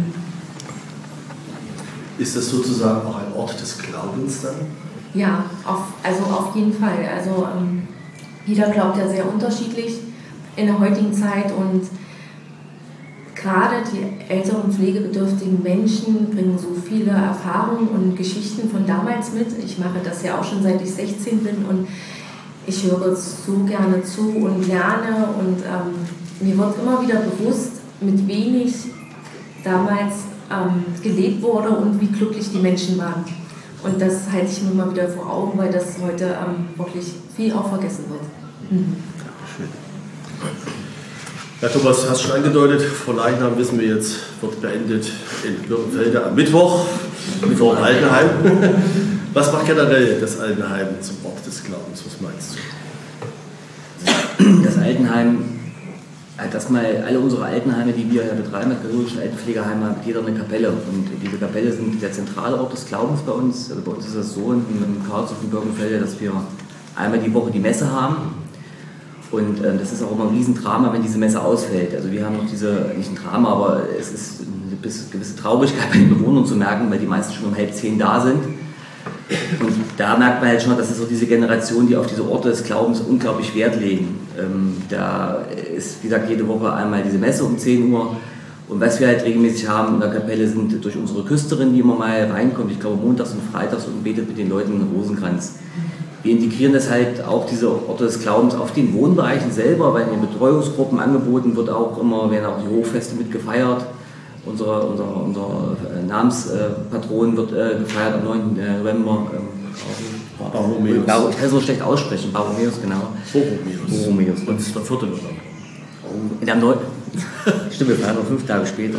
Ist das sozusagen auch ein Ort des Glaubens dann? Ja, auf, also auf jeden Fall. Also ähm, jeder glaubt ja sehr unterschiedlich in der heutigen Zeit und gerade die älteren pflegebedürftigen Menschen bringen so viele Erfahrungen und Geschichten von damals mit. Ich mache das ja auch schon seit ich sechzehn bin und ich höre so gerne zu und lerne und ähm, mir wird immer wieder bewusst, mit wenig damals ähm, gelebt wurde und wie glücklich die Menschen waren. Und das halte ich mir mal wieder vor Augen, weil das heute ähm, wirklich viel auch vergessen wird. Mhm. Schön. Ja, Thomas, du hast schon angedeutet, vor Leichnam wissen wir jetzt, wird beendet in Birkenfelde am Mittwoch, Mittwoch im Altenheim. Was macht generell das Altenheim zum Ort des Glaubens? Was meinst du? Das Altenheim hat erstmal alle unsere Altenheime, die wir betreiben, das katholische Altenpflegeheim, hat jeder eine Kapelle. Und diese Kapelle sind der zentrale Ort des Glaubens bei uns. Also bei uns ist es so in Karlsruhe und Birkenfelde, dass wir einmal die Woche die Messe haben. Und äh, das ist auch immer ein Riesendrama, wenn diese Messe ausfällt. Also wir haben noch diese, nicht ein Drama, aber es ist eine gewisse Traurigkeit bei den Bewohnern zu merken, weil die meisten schon um halb zehn da sind. Und da merkt man halt schon, dass es so diese Generation, die auf diese Orte des Glaubens unglaublich Wert legen. Ähm, da ist, wie gesagt, jede Woche einmal diese Messe um zehn Uhr. Und was wir halt regelmäßig haben in der Kapelle sind durch unsere Küsterin, die immer mal reinkommt, ich glaube montags und freitags und betet mit den Leuten einen Rosenkranz. Wir integrieren das halt auch, diese Orte des Glaubens, auf den Wohnbereichen selber, weil in den Betreuungsgruppen angeboten wird auch immer, werden auch die Hochfeste mit gefeiert. Unser, unser, unser Namenspatron wird äh, gefeiert am neunten November. Ähm, Barromäus. Ich kann es so schlecht aussprechen, Barromäus, genau. Borromäus. Borromäus. Und der vierte November. In der neunten Stimmt, wir feiern noch fünf Tage später.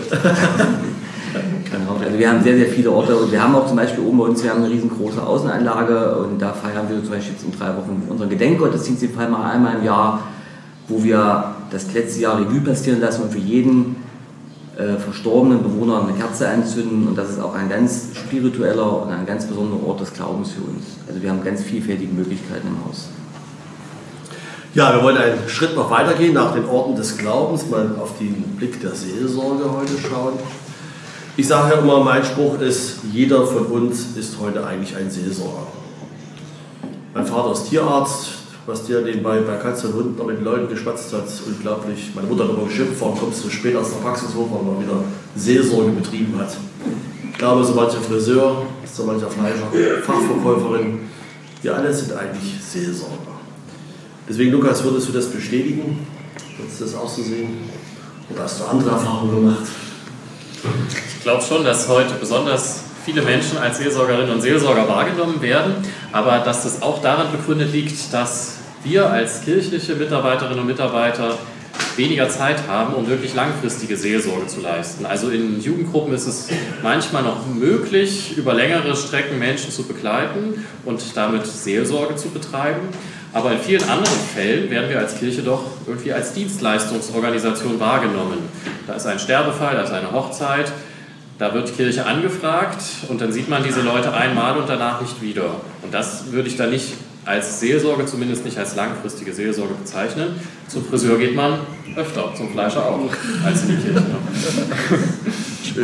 Genau. Also wir haben sehr, sehr viele Orte und wir haben auch zum Beispiel oben bei uns, wir haben eine riesengroße Außenanlage und da feiern wir zum Beispiel jetzt in drei Wochen unseren Gedenkgottesdienst, den feiern wir einmal im Jahr, wo wir das letzte Jahr Revue passieren lassen und für jeden äh, verstorbenen Bewohner eine Kerze anzünden und das ist auch ein ganz spiritueller und ein ganz besonderer Ort des Glaubens für uns. Also wir haben ganz vielfältige Möglichkeiten im Haus. Ja, wir wollen einen Schritt noch weitergehen, nach den Orten des Glaubens, mal auf den Blick der Seelsorge heute schauen. Ich sage ja immer, mein Spruch ist, jeder von uns ist heute eigentlich ein Seelsorger. Mein Vater ist Tierarzt, was der nebenbei bei Katze und Hund noch mit Leuten geschwatzt hat, unglaublich. Meine Mutter hat aber geschimpft, warum kommst du spät aus der Praxis hoch, weil man wieder Seelsorge betrieben hat. Ich glaube, so mancher Friseur, so mancher Fleischer, Fachverkäuferin, wir alle sind eigentlich Seelsorger. Deswegen, Lukas, würdest du das bestätigen? Würdest du das auch so sehen? Oder hast du andere Erfahrungen gemacht? Ich glaube schon, dass heute besonders viele Menschen als Seelsorgerinnen und Seelsorger wahrgenommen werden, aber dass das auch daran begründet liegt, dass wir als kirchliche Mitarbeiterinnen und Mitarbeiter weniger Zeit haben, um wirklich langfristige Seelsorge zu leisten. Also in Jugendgruppen ist es manchmal noch möglich, über längere Strecken Menschen zu begleiten und damit Seelsorge zu betreiben. Aber in vielen anderen Fällen werden wir als Kirche doch irgendwie als Dienstleistungsorganisation wahrgenommen. Da ist ein Sterbefall, da ist eine Hochzeit, da wird Kirche angefragt und dann sieht man diese Leute einmal und danach nicht wieder. Und das würde ich dann nicht als Seelsorge, zumindest nicht als langfristige Seelsorge bezeichnen. Zum Friseur geht man öfter, zum Fleischer auch, als in die Kirche. Schön.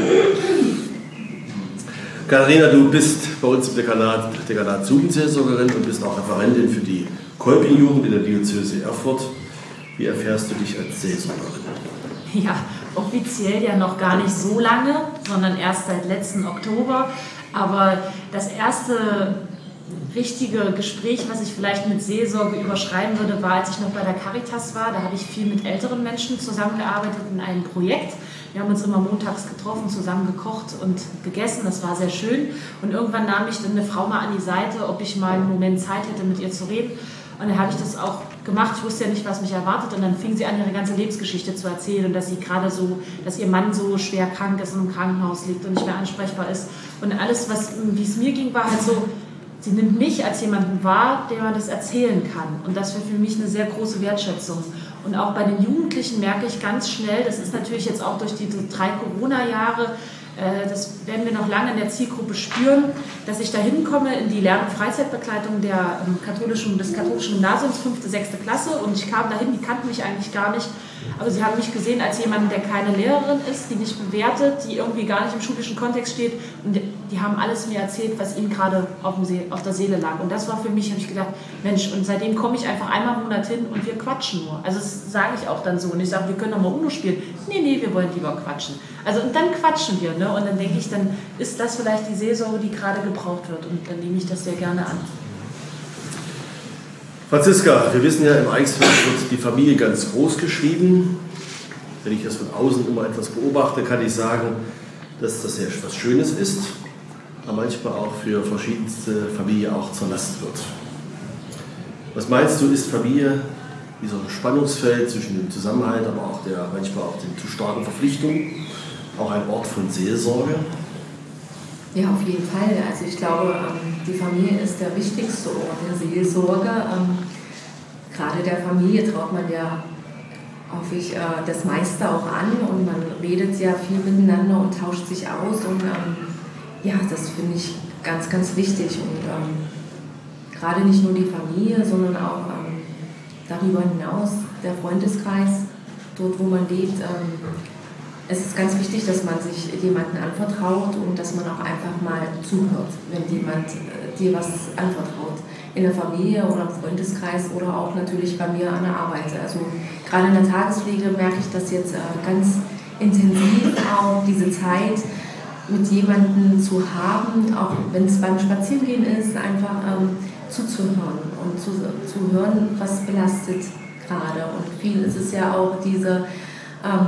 Katharina, du bist bei uns im Dekanat, Dekanat Jugendseelsorgerin und bist auch Referentin für die Kolping-Jugend in der Diözese Erfurt. Wie erfährst du dich als Seelsorgerin? Ja, offiziell ja noch gar nicht so lange, sondern erst seit letzten Oktober. Aber das erste richtige Gespräch, was ich vielleicht mit Seelsorge überschreiben würde, war, als ich noch bei der Caritas war. Da habe ich viel mit älteren Menschen zusammengearbeitet in einem Projekt. Wir haben uns immer montags getroffen, zusammen gekocht und gegessen. Das war sehr schön. Und irgendwann nahm ich dann eine Frau mal an die Seite, ob ich mal einen Moment Zeit hätte, mit ihr zu reden. Und dann habe ich das auch gemacht. Ich wusste ja nicht, was mich erwartet. Und dann fing sie an, ihre ganze Lebensgeschichte zu erzählen. Und dass sie gerade so, dass ihr Mann so schwer krank ist und im Krankenhaus liegt und nicht mehr ansprechbar ist. Und alles, was, wie es mir ging, war halt so, sie nimmt mich als jemanden wahr, dem man das erzählen kann. Und das war für mich eine sehr große Wertschätzung. Und auch bei den Jugendlichen merke ich ganz schnell, das ist natürlich jetzt auch durch die drei Corona-Jahre, äh, das werden wir noch lange in der Zielgruppe spüren, dass ich da hinkomme in die Lern- und Freizeitbegleitung der, ähm, katholischen, des katholischen Gymnasiums, fünfte, sechste Klasse. Und ich kam dahin, die kannten mich eigentlich gar nicht. Aber sie haben mich gesehen als jemanden, der keine Lehrerin ist, die nicht bewertet, die irgendwie gar nicht im schulischen Kontext steht. Und die haben alles mir erzählt, was ihnen gerade auf, dem See, auf der Seele lag. Und das war für mich, habe ich gedacht, Mensch, und seitdem komme ich einfach einmal im Monat hin und wir quatschen nur. Also das sage ich auch dann so. Und ich sage, wir können doch mal Uno spielen. Nee, nee, wir wollen lieber quatschen. Also und dann quatschen wir. Ne? Und dann denke ich, dann ist das vielleicht die Seelsorge, die gerade gebraucht wird. Und dann nehme ich das sehr gerne an. Franziska, wir wissen ja, im Eichsfeld wird die Familie ganz groß geschrieben. Wenn ich das von außen immer etwas beobachte, kann ich sagen, dass das ja etwas Schönes ist, aber manchmal auch für verschiedenste Familien auch zur Last wird. Was meinst du, ist Familie wie so ein Spannungsfeld zwischen dem Zusammenhalt, aber auch der manchmal auch den zu starken Verpflichtungen, auch ein Ort von Seelsorge? Ja, auf jeden Fall. Also ich glaube, die Familie ist der wichtigste Ort der Seelsorge. Gerade der Familie traut man ja häufig das meiste auch an und man redet sehr viel miteinander und tauscht sich aus. Und ja, das finde ich ganz, ganz wichtig. Und gerade nicht nur die Familie, sondern auch darüber hinaus der Freundeskreis, dort wo man lebt. Es ist ganz wichtig, dass man sich jemandem anvertraut und dass man auch einfach mal zuhört, wenn jemand äh, dir was anvertraut. In der Familie oder im Freundeskreis oder auch natürlich bei mir an der Arbeit. Also gerade in der Tagespflege merke ich das jetzt äh, ganz intensiv, auch diese Zeit mit jemandem zu haben, auch wenn es beim Spazierengehen ist, einfach ähm, zuzuhören und zu, zu hören, was belastet gerade. Und viel ist es ja auch diese ähm,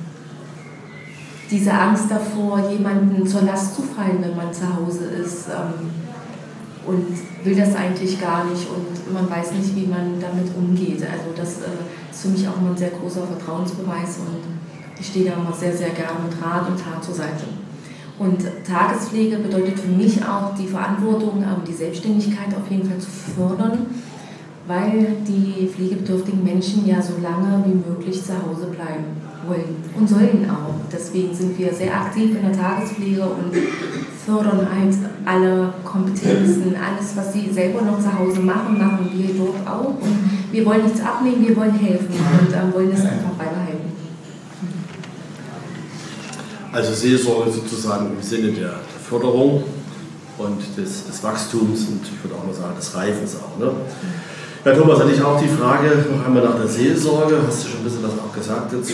diese Angst davor, jemandem zur Last zu fallen, wenn man zu Hause ist ähm, und will das eigentlich gar nicht und man weiß nicht, wie man damit umgeht. Also das äh, ist für mich auch immer ein sehr großer Vertrauensbeweis und ich stehe da immer sehr, sehr gerne mit Rat und Tat zur Seite. Und Tagespflege bedeutet für mich auch die Verantwortung, ähm, die Selbstständigkeit auf jeden Fall zu fördern, weil die pflegebedürftigen Menschen ja so lange wie möglich zu Hause bleiben wollen und sollen auch. Deswegen sind wir sehr aktiv in der Tagespflege und fördern halt alle Kompetenzen, alles, was sie selber noch zu Hause machen, machen wir dort auch. Und wir wollen nichts abnehmen, wir wollen helfen und äh, wollen es einfach beibehalten. Also Seelsorge sozusagen im Sinne der Förderung und des, des Wachstums und ich würde auch mal sagen des Reifens auch. Ne? Ja, Thomas, hatte ich auch die Frage noch einmal nach der Seelsorge. Hast du schon ein bisschen was auch gesagt dazu?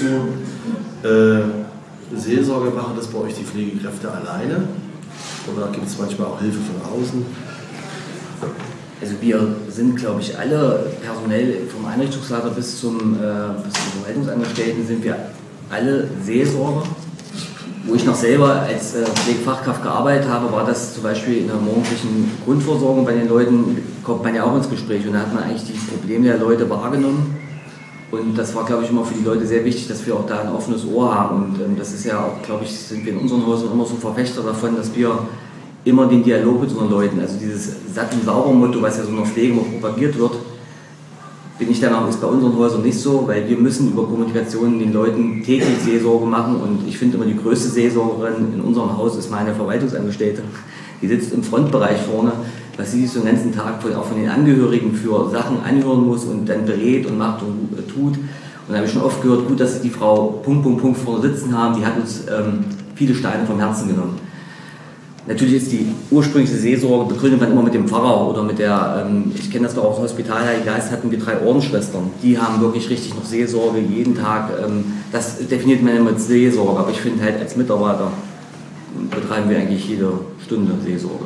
Äh, Seelsorge machen das bei euch die Pflegekräfte alleine? Oder gibt es manchmal auch Hilfe von außen? Also wir sind, glaube ich, alle personell vom Einrichtungsleiter bis zum, äh, bis zum Verwaltungsangestellten sind wir alle Seelsorger. Wo ich noch selber als äh, Pflegefachkraft gearbeitet habe, war das zum Beispiel in der morgendlichen Grundversorgung bei den Leuten, kommt man ja auch ins Gespräch und da hat man eigentlich die Probleme der Leute wahrgenommen Und das war, glaube ich, immer für die Leute sehr wichtig, dass wir auch da ein offenes Ohr haben. Und ähm, das ist ja auch, glaube ich, sind wir in unseren Häusern immer so Verfechter davon, dass wir immer den Dialog mit unseren Leuten, also dieses satt und sauber Motto, was ja so in der Pflege immer propagiert wird, bin ich der Meinung, ist bei unseren Häusern nicht so, weil wir müssen über Kommunikation den Leuten täglich Seelsorge machen. Und ich finde immer, die größte Seelsorgerin in unserem Haus ist meine Verwaltungsangestellte. Die sitzt im Frontbereich vorne, was sie sich so den ganzen Tag von, auch von den Angehörigen für Sachen anhören muss und dann berät und macht und äh, tut. Und da habe ich schon oft gehört, gut, dass die Frau Punkt, Punkt, Punkt vorne sitzen haben, die hat uns ähm, viele Steine vom Herzen genommen. Natürlich ist die ursprüngliche Seelsorge, begründet man immer mit dem Pfarrer oder mit der, ähm, ich kenne das doch aus dem Hospital, Heiliger Geist hatten wir drei Ordensschwestern, die haben wirklich richtig noch Seelsorge jeden Tag, ähm, das definiert man immer als Seelsorge, aber ich finde halt als Mitarbeiter betreiben wir eigentlich jede Stunde Seelsorge.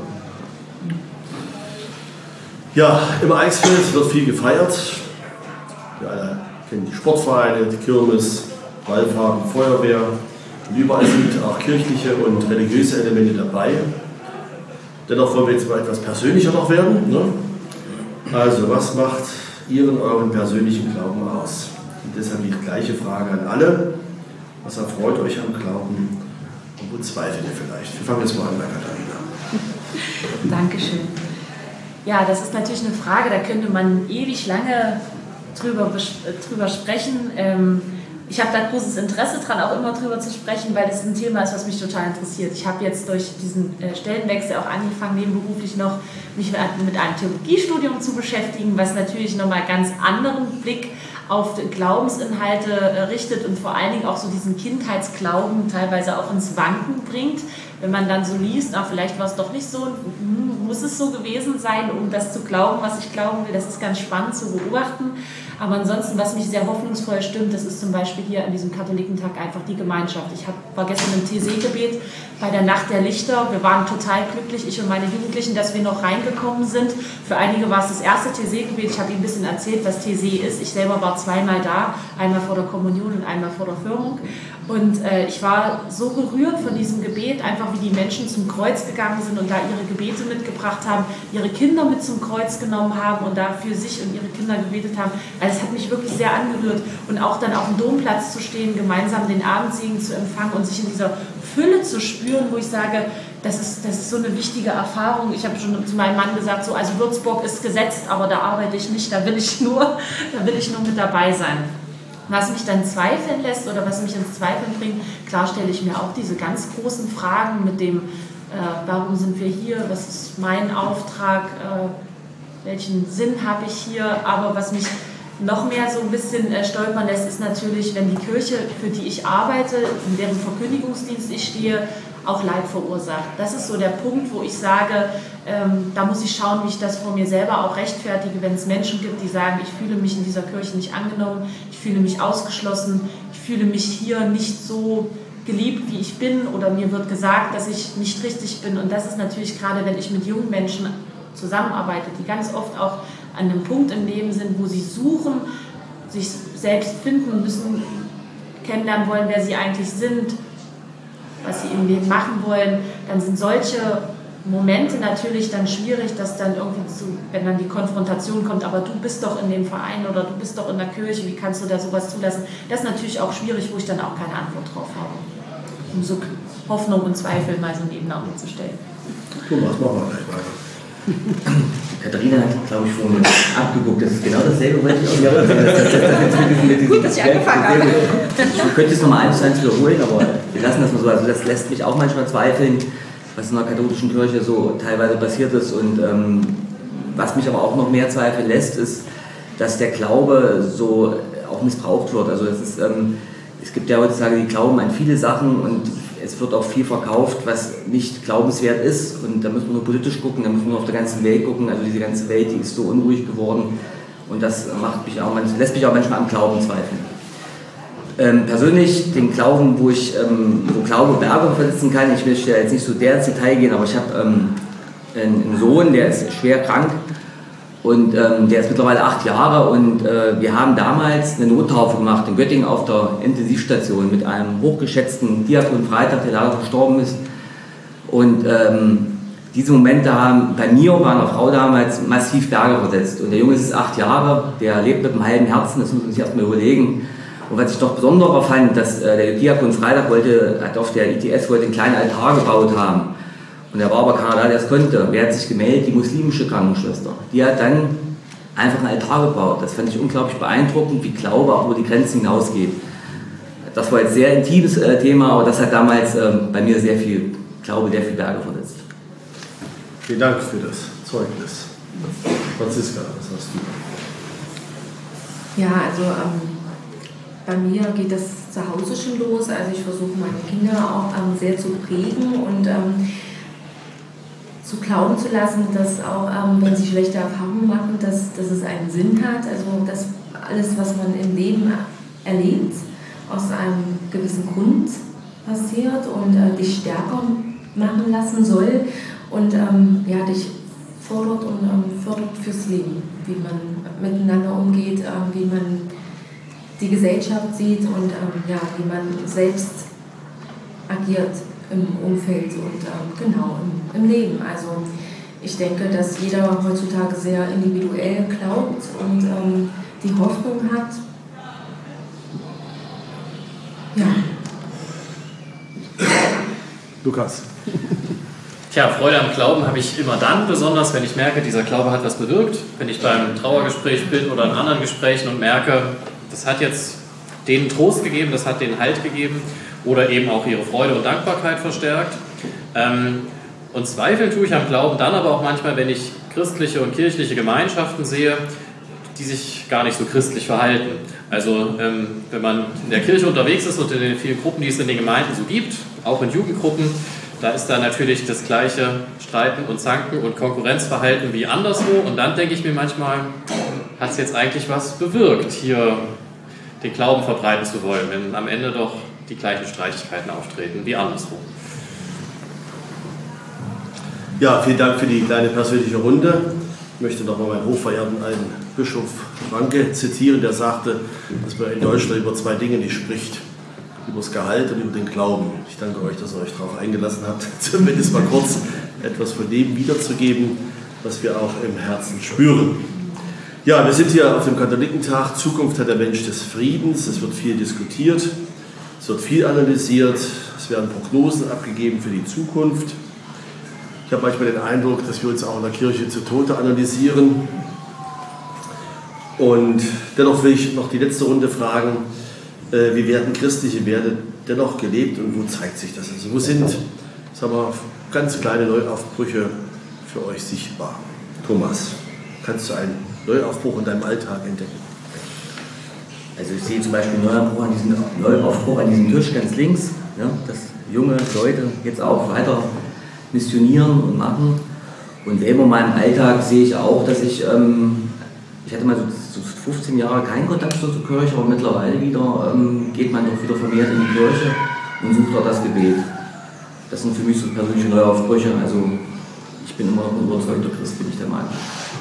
Ja, im Eichsfeld wird viel gefeiert. Wir alle kennen die Sportvereine, die Kirmes, Wallfahrten, Feuerwehr. Und überall sind auch kirchliche und religiöse Elemente dabei. Dennoch wollen wir jetzt mal etwas persönlicher noch werden. Ne? Also, was macht Ihren, euren persönlichen Glauben aus? Und deshalb die gleiche Frage an alle. Was erfreut euch am Glauben und wo zweifelt ihr vielleicht? Wir fangen jetzt mal an bei Katharina. Dankeschön. Ja, das ist natürlich eine Frage, da könnte man ewig lange drüber, drüber sprechen. Ähm, ich habe da großes Interesse dran, auch immer drüber zu sprechen, weil das ein Thema ist, was mich total interessiert. Ich habe jetzt durch diesen äh, Stellenwechsel auch angefangen, nebenberuflich noch mich mit, mit einem Theologiestudium zu beschäftigen, was natürlich nochmal einen ganz anderen Blick auf Glaubensinhalte äh, richtet und vor allen Dingen auch so diesen Kindheitsglauben teilweise auch ins Wanken bringt. Wenn man dann so liest, ach, vielleicht war es doch nicht so, muss es so gewesen sein, um das zu glauben, was ich glauben will. Das ist ganz spannend zu beobachten. Aber ansonsten, was mich sehr hoffnungsvoll stimmt, das ist zum Beispiel hier an diesem Katholikentag einfach die Gemeinschaft. Ich hab, war gestern im T C-Gebet bei der Nacht der Lichter. Wir waren total glücklich, ich und meine Jugendlichen, dass wir noch reingekommen sind. Für einige war es das erste T C-Gebet. Ich habe Ihnen ein bisschen erzählt, was T C ist. Ich selber war zweimal da, einmal vor der Kommunion und einmal vor der Firmung. Und äh, ich war so gerührt von diesem Gebet, einfach wie die Menschen zum Kreuz gegangen sind und da ihre Gebete mitgebracht haben, ihre Kinder mit zum Kreuz genommen haben und da für sich und ihre Kinder gebetet haben. Also es hat mich wirklich sehr angerührt. Und auch dann auf dem Domplatz zu stehen, gemeinsam den Abendsegen zu empfangen und sich in dieser Fülle zu spüren, wo ich sage, das ist, das ist so eine wichtige Erfahrung. Ich habe schon zu meinem Mann gesagt, so, also Würzburg ist gesetzt, aber da arbeite ich nicht, da will ich nur, da will ich nur mit dabei sein. Was mich dann zweifeln lässt oder was mich ins Zweifeln bringt, klar stelle ich mir auch diese ganz großen Fragen mit dem, äh, warum sind wir hier, was ist mein Auftrag, äh, welchen Sinn habe ich hier, aber was mich noch mehr so ein bisschen äh, stolpern lässt, ist natürlich, wenn die Kirche, für die ich arbeite, in deren Verkündigungsdienst ich stehe, auch Leid verursacht. Das ist so der Punkt, wo ich sage, ähm, da muss ich schauen, wie ich das vor mir selber auch rechtfertige, wenn es Menschen gibt, die sagen, ich fühle mich in dieser Kirche nicht angenommen, ich fühle mich ausgeschlossen, ich fühle mich hier nicht so geliebt, wie ich bin, oder mir wird gesagt, dass ich nicht richtig bin. Und das ist natürlich gerade, wenn ich mit jungen Menschen zusammenarbeite, die ganz oft auch an einem Punkt im Leben sind, wo sie suchen, sich selbst finden müssen, kennenlernen wollen, wer sie eigentlich sind, was sie im Leben machen wollen, dann sind solche Momente natürlich dann schwierig, dass dann irgendwie zu, wenn dann die Konfrontation kommt, aber du bist doch in dem Verein oder du bist doch in der Kirche, wie kannst du da sowas zulassen? Das ist natürlich auch schwierig, wo ich dann auch keine Antwort drauf habe. Um so Hoffnung und Zweifel mal so nebeneinander zu stellen. Thomas, machen wir gleich weiter. Katharina hat, glaube ich, vorhin abgeguckt. Das ist genau dasselbe, was ich auch gesagt habe. Gut, dass ich angefangen habe. Ich könnte es nochmal eins zu eins wiederholen, aber wir lassen das mal so. Also das lässt mich auch manchmal zweifeln, was in der katholischen Kirche so teilweise passiert ist. Und ähm, was mich aber auch noch mehr zweifeln lässt, ist, dass der Glaube so auch missbraucht wird. Also es, ist, ähm, es gibt ja heutzutage die Glauben an viele Sachen und es wird auch viel verkauft, was nicht glaubenswert ist. Und da müssen wir nur politisch gucken, da müssen wir nur auf der ganzen Welt gucken. Also diese ganze Welt, die ist so unruhig geworden. Und das macht mich auch, lässt mich auch manchmal am Glauben zweifeln. Ähm, persönlich den Glauben, wo ich ähm, wo Glaube Bergung versetzen kann, ich möchte ja jetzt nicht so sehr ins Detail gehen, aber ich habe ähm, einen, einen Sohn, der ist schwer krank und ähm, der ist mittlerweile acht Jahre und äh, wir haben damals eine Nottaufe gemacht in Göttingen auf der Intensivstation mit einem hochgeschätzten Diakon Freitag, der leider verstorben ist. Und ähm, diese Momente haben bei mir und meiner Frau damals massiv Berge versetzt. Und der Junge ist acht Jahre, der lebt mit einem halben Herzen, das muss man sich erstmal überlegen. Und was ich noch besonderer fand, dass äh, der Diakon Freitag wollte, hat auf der I T S wollte einen kleinen Altar gebaut haben. Und er war aber keiner da, der es konnte. Wer hat sich gemeldet? Die muslimische Krankenschwester. Die hat dann einfach einen Altar gebaut. Das fand ich unglaublich beeindruckend, wie Glaube auch über die Grenzen hinausgeht. Das war jetzt ein sehr intimes äh, Thema, aber das hat damals äh, bei mir sehr viel Glaube, sehr viel Berge versetzt. Vielen Dank für das Zeugnis. Franziska, was hast du? Ja, also ähm, bei mir geht das zu Hause schon los. Also ich versuche meine Kinder auch ähm, sehr zu prägen und ähm, zu glauben zu lassen, dass auch ähm, wenn sie schlechte Erfahrungen machen, dass, dass es einen Sinn hat. Also dass alles, was man im Leben erlebt, aus einem gewissen Grund passiert und äh, dich stärker machen lassen soll und ähm, ja, dich fordert und ähm, fördert fürs Leben, wie man miteinander umgeht, äh, wie man die Gesellschaft sieht und ähm, ja, wie man selbst agiert im Umfeld und ähm, genau im, im Leben. Also ich denke, dass jeder heutzutage sehr individuell glaubt und ähm, die Hoffnung hat. Ja. Lukas. Tja, Freude am Glauben habe ich immer dann, besonders wenn ich merke, dieser Glaube hat was bewirkt. Wenn ich beim Trauergespräch bin oder in anderen Gesprächen und merke, das hat jetzt denen Trost gegeben, das hat denen Halt gegeben oder eben auch ihre Freude und Dankbarkeit verstärkt. Und zweifeln tue ich am Glauben dann aber auch manchmal, wenn ich christliche und kirchliche Gemeinschaften sehe, die sich gar nicht so christlich verhalten. Also wenn man in der Kirche unterwegs ist und in den vielen Gruppen, die es in den Gemeinden so gibt, auch in Jugendgruppen, da ist da natürlich das gleiche Streiten und Zanken und Konkurrenzverhalten wie anderswo. Und dann denke ich mir manchmal, hat es jetzt eigentlich was bewirkt, hier den Glauben verbreiten zu wollen, wenn am Ende doch die gleichen Streitigkeiten auftreten wie anderswo. Ja, vielen Dank für die kleine persönliche Runde. Ich möchte nochmal meinen hochverehrten alten Bischof Franke zitieren, der sagte, dass man in Deutschland über zwei Dinge nicht spricht. Über das Gehalt und über den Glauben. Ich danke euch, dass ihr euch darauf eingelassen habt, zumindest mal kurz etwas von dem wiederzugeben, was wir auch im Herzen spüren. Ja, wir sind hier auf dem Katholikentag. Zukunft hat der Mensch des Friedens. Es wird viel diskutiert, es wird viel analysiert, es werden Prognosen abgegeben für die Zukunft. Ich habe manchmal den Eindruck, dass wir uns auch in der Kirche zu Tode analysieren. Und dennoch will ich noch die letzte Runde fragen, wie werden christliche Werte dennoch gelebt und wo zeigt sich das? Also wo sind, sagen wir, ganz kleine Neuaufbrüche für euch sichtbar? Thomas, kannst du einen Neuaufbruch in deinem Alltag entdecken? Also ich sehe zum Beispiel einen Neuaufbruch an diesem, Neuaufbruch an diesem Tisch ganz links, ja, dass junge Leute jetzt auch weiter missionieren und machen. Und selber in meinem Alltag sehe ich auch, dass ich, ähm, ich hatte mal so, so fünfzehn Jahre keinen Kontakt zur Kirche, aber mittlerweile wieder ähm, geht man doch wieder vermehrt in die Kirche und sucht dort das Gebet. Das sind für mich so persönliche Neuaufbrüche. Also ich bin immer noch ein überzeugter Christ, bin ich der Meinung.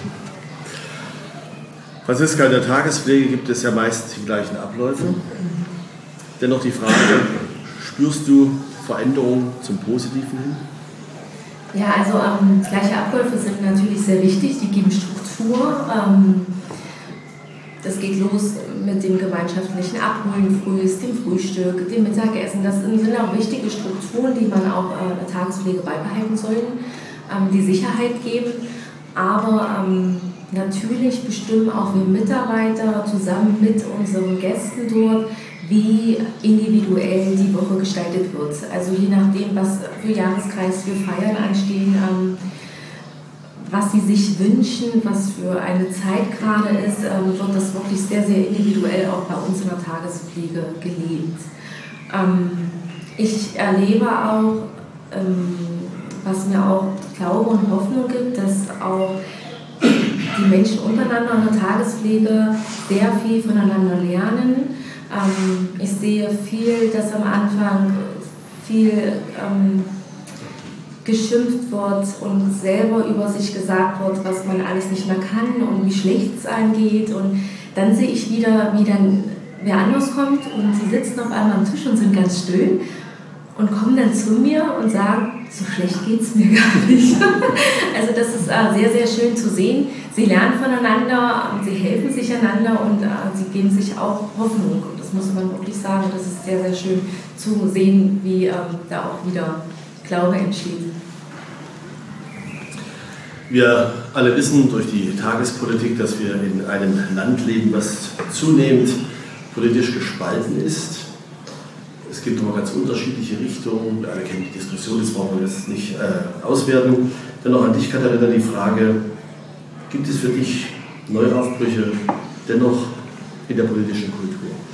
Franziska, in der Tagespflege gibt es ja meist die gleichen Abläufe. Dennoch die Frage, spürst du Veränderungen zum Positiven hin? Ja, also ähm, gleiche Abläufe sind natürlich sehr wichtig, die geben Struktur. Ähm, das geht los mit dem gemeinschaftlichen Abholen frühs, dem Frühstück, dem Mittagessen. Das sind auch wichtige Strukturen, die man auch äh, der Tagespflege beibehalten sollen, ähm, die Sicherheit geben. Aber ähm, natürlich bestimmen auch wir Mitarbeiter zusammen mit unseren Gästen dort, wie individuell die Woche gestaltet wird. Also je nachdem, was für Jahreskreis, für Feiern anstehen, ähm, was sie sich wünschen, was für eine Zeit gerade ist, ähm, wird das wirklich sehr, sehr individuell auch bei uns in der Tagespflege gelebt. Ähm, ich erlebe auch, ähm, was mir auch Glaube und Hoffnung gibt, dass auch die Menschen untereinander in der Tagespflege sehr viel voneinander lernen. Ähm, ich sehe viel, dass am Anfang viel ähm, geschimpft wird und selber über sich gesagt wird, was man alles nicht mehr kann und wie schlecht es angeht. Und dann sehe ich wieder, wie dann wer anders kommt und sie sitzen auf einmal am Tisch und sind ganz still und kommen dann zu mir und sagen, so schlecht geht es mir gar nicht. Also das ist äh, sehr, sehr schön zu sehen. Sie lernen voneinander, sie helfen sich einander und äh, sie geben sich auch Hoffnung. Und das muss man wirklich sagen. Das ist sehr, sehr schön zu sehen, wie ähm, da auch wieder Glaube entsteht. Wir alle wissen durch die Tagespolitik, dass wir in einem Land leben, was zunehmend politisch gespalten ist. Es gibt aber ganz unterschiedliche Richtungen. Wir alle kennen die Diskussion, das brauchen wir jetzt nicht äh, auswerten. Dennoch an dich, Katharina, die Frage, gibt es für dich Neuaufbrüche dennoch in der politischen Kultur?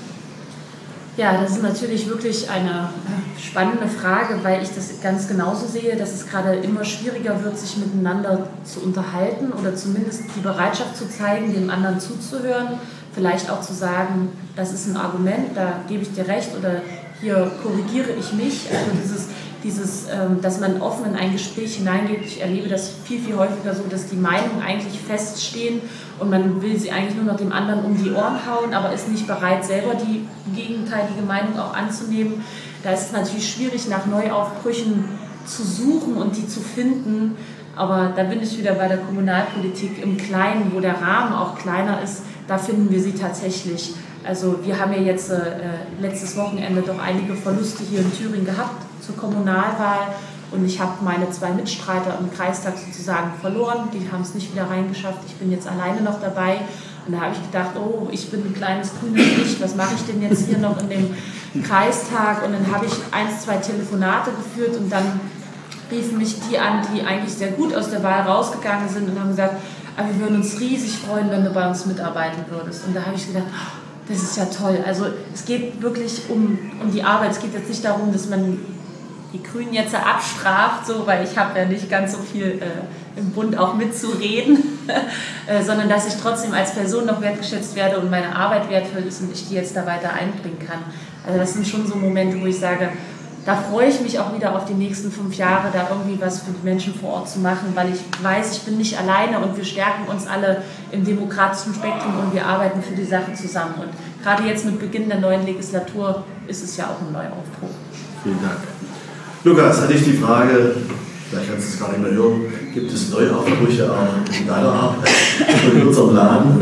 Ja, das ist natürlich wirklich eine spannende Frage, weil ich das ganz genauso sehe, dass es gerade immer schwieriger wird, sich miteinander zu unterhalten oder zumindest die Bereitschaft zu zeigen, dem anderen zuzuhören, vielleicht auch zu sagen, das ist ein Argument, da gebe ich dir recht oder hier korrigiere ich mich. Also dieses, dieses, dass man offen in ein Gespräch hineingeht, ich erlebe das viel, viel häufiger so, dass die Meinungen eigentlich feststehen und man will sie eigentlich nur noch dem anderen um die Ohren hauen, aber ist nicht bereit, selber die gegenteilige Meinung auch anzunehmen. Da ist es natürlich schwierig, nach Neuaufbrüchen zu suchen und die zu finden. Aber da bin ich wieder bei der Kommunalpolitik im Kleinen, wo der Rahmen auch kleiner ist, da finden wir sie tatsächlich. Also wir haben ja jetzt äh, letztes Wochenende doch einige Verluste hier in Thüringen gehabt zur Kommunalwahl. Und ich habe meine zwei Mitstreiter im Kreistag sozusagen verloren. Die haben es nicht wieder reingeschafft. Ich bin jetzt alleine noch dabei. Und da habe ich gedacht, oh, ich bin ein kleines grünes Licht. Was mache ich denn jetzt hier noch in dem Kreistag? Und dann habe ich eins, zwei Telefonate geführt. Und dann riefen mich die an, die eigentlich sehr gut aus der Wahl rausgegangen sind und haben gesagt, aber wir würden uns riesig freuen, wenn du bei uns mitarbeiten würdest. Und da habe ich gedacht, oh, das ist ja toll. Also es geht wirklich um, um die Arbeit. Es geht jetzt nicht darum, dass man die Grünen jetzt abstraft, so, weil ich habe ja nicht ganz so viel äh, im Bund auch mitzureden, äh, sondern dass ich trotzdem als Person noch wertgeschätzt werde und meine Arbeit wertvoll ist und ich die jetzt da weiter einbringen kann. Also das sind schon so Momente, wo ich sage, da freue ich mich auch wieder auf die nächsten fünf Jahre, da irgendwie was für die Menschen vor Ort zu machen, weil ich weiß, ich bin nicht alleine und wir stärken uns alle im demokratischen Spektrum und wir arbeiten für die Sache zusammen. Und gerade jetzt mit Beginn der neuen Legislatur ist es ja auch ein Neuaufbruch. Vielen Dank. Lukas, hatte ich die Frage, vielleicht kannst du es gar nicht mehr hören, gibt es Neuaufbrüche auch in deiner Arbeit und in unserem Laden?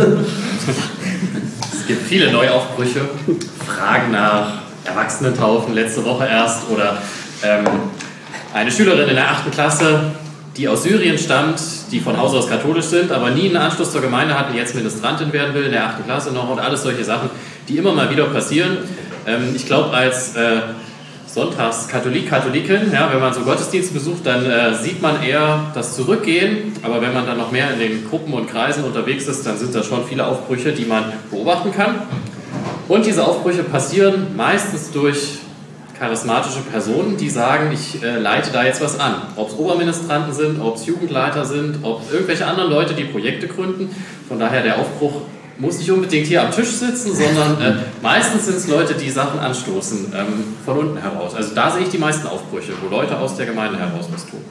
Es gibt viele Neuaufbrüche, Fragen nach Erwachsenentaufen, letzte Woche erst, oder ähm, eine Schülerin in der achten Klasse, die aus Syrien stammt, die von Haus aus katholisch sind, aber nie einen Anschluss zur Gemeinde hatten, jetzt Ministrantin werden will in der achten Klasse noch und alles solche Sachen, die immer mal wieder passieren. Ähm, ich glaube, als äh, Sonntagskatholik, Katholikin, ja, wenn man so Gottesdienst besucht, dann äh, sieht man eher das Zurückgehen, aber wenn man dann noch mehr in den Gruppen und Kreisen unterwegs ist, dann sind da schon viele Aufbrüche, die man beobachten kann. Und diese Aufbrüche passieren meistens durch charismatische Personen, die sagen, ich äh, leite da jetzt was an. Ob es Oberministranten sind, ob es Jugendleiter sind, ob es irgendwelche anderen Leute, die Projekte gründen. Von daher, der Aufbruch muss nicht unbedingt hier am Tisch sitzen, sondern äh, meistens sind es Leute, die Sachen anstoßen, ähm, von unten heraus. Also da sehe ich die meisten Aufbrüche, wo Leute aus der Gemeinde heraus was tun.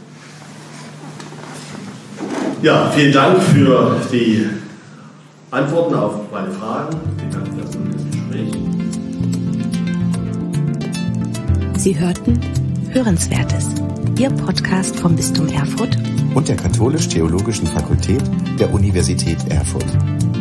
Ja, vielen Dank für die Antworten auf meine Fragen. Vielen Dank für das Gespräch. Sie hörten Hörenswertes, Ihr Podcast vom Bistum Erfurt und der Katholisch-Theologischen Fakultät der Universität Erfurt.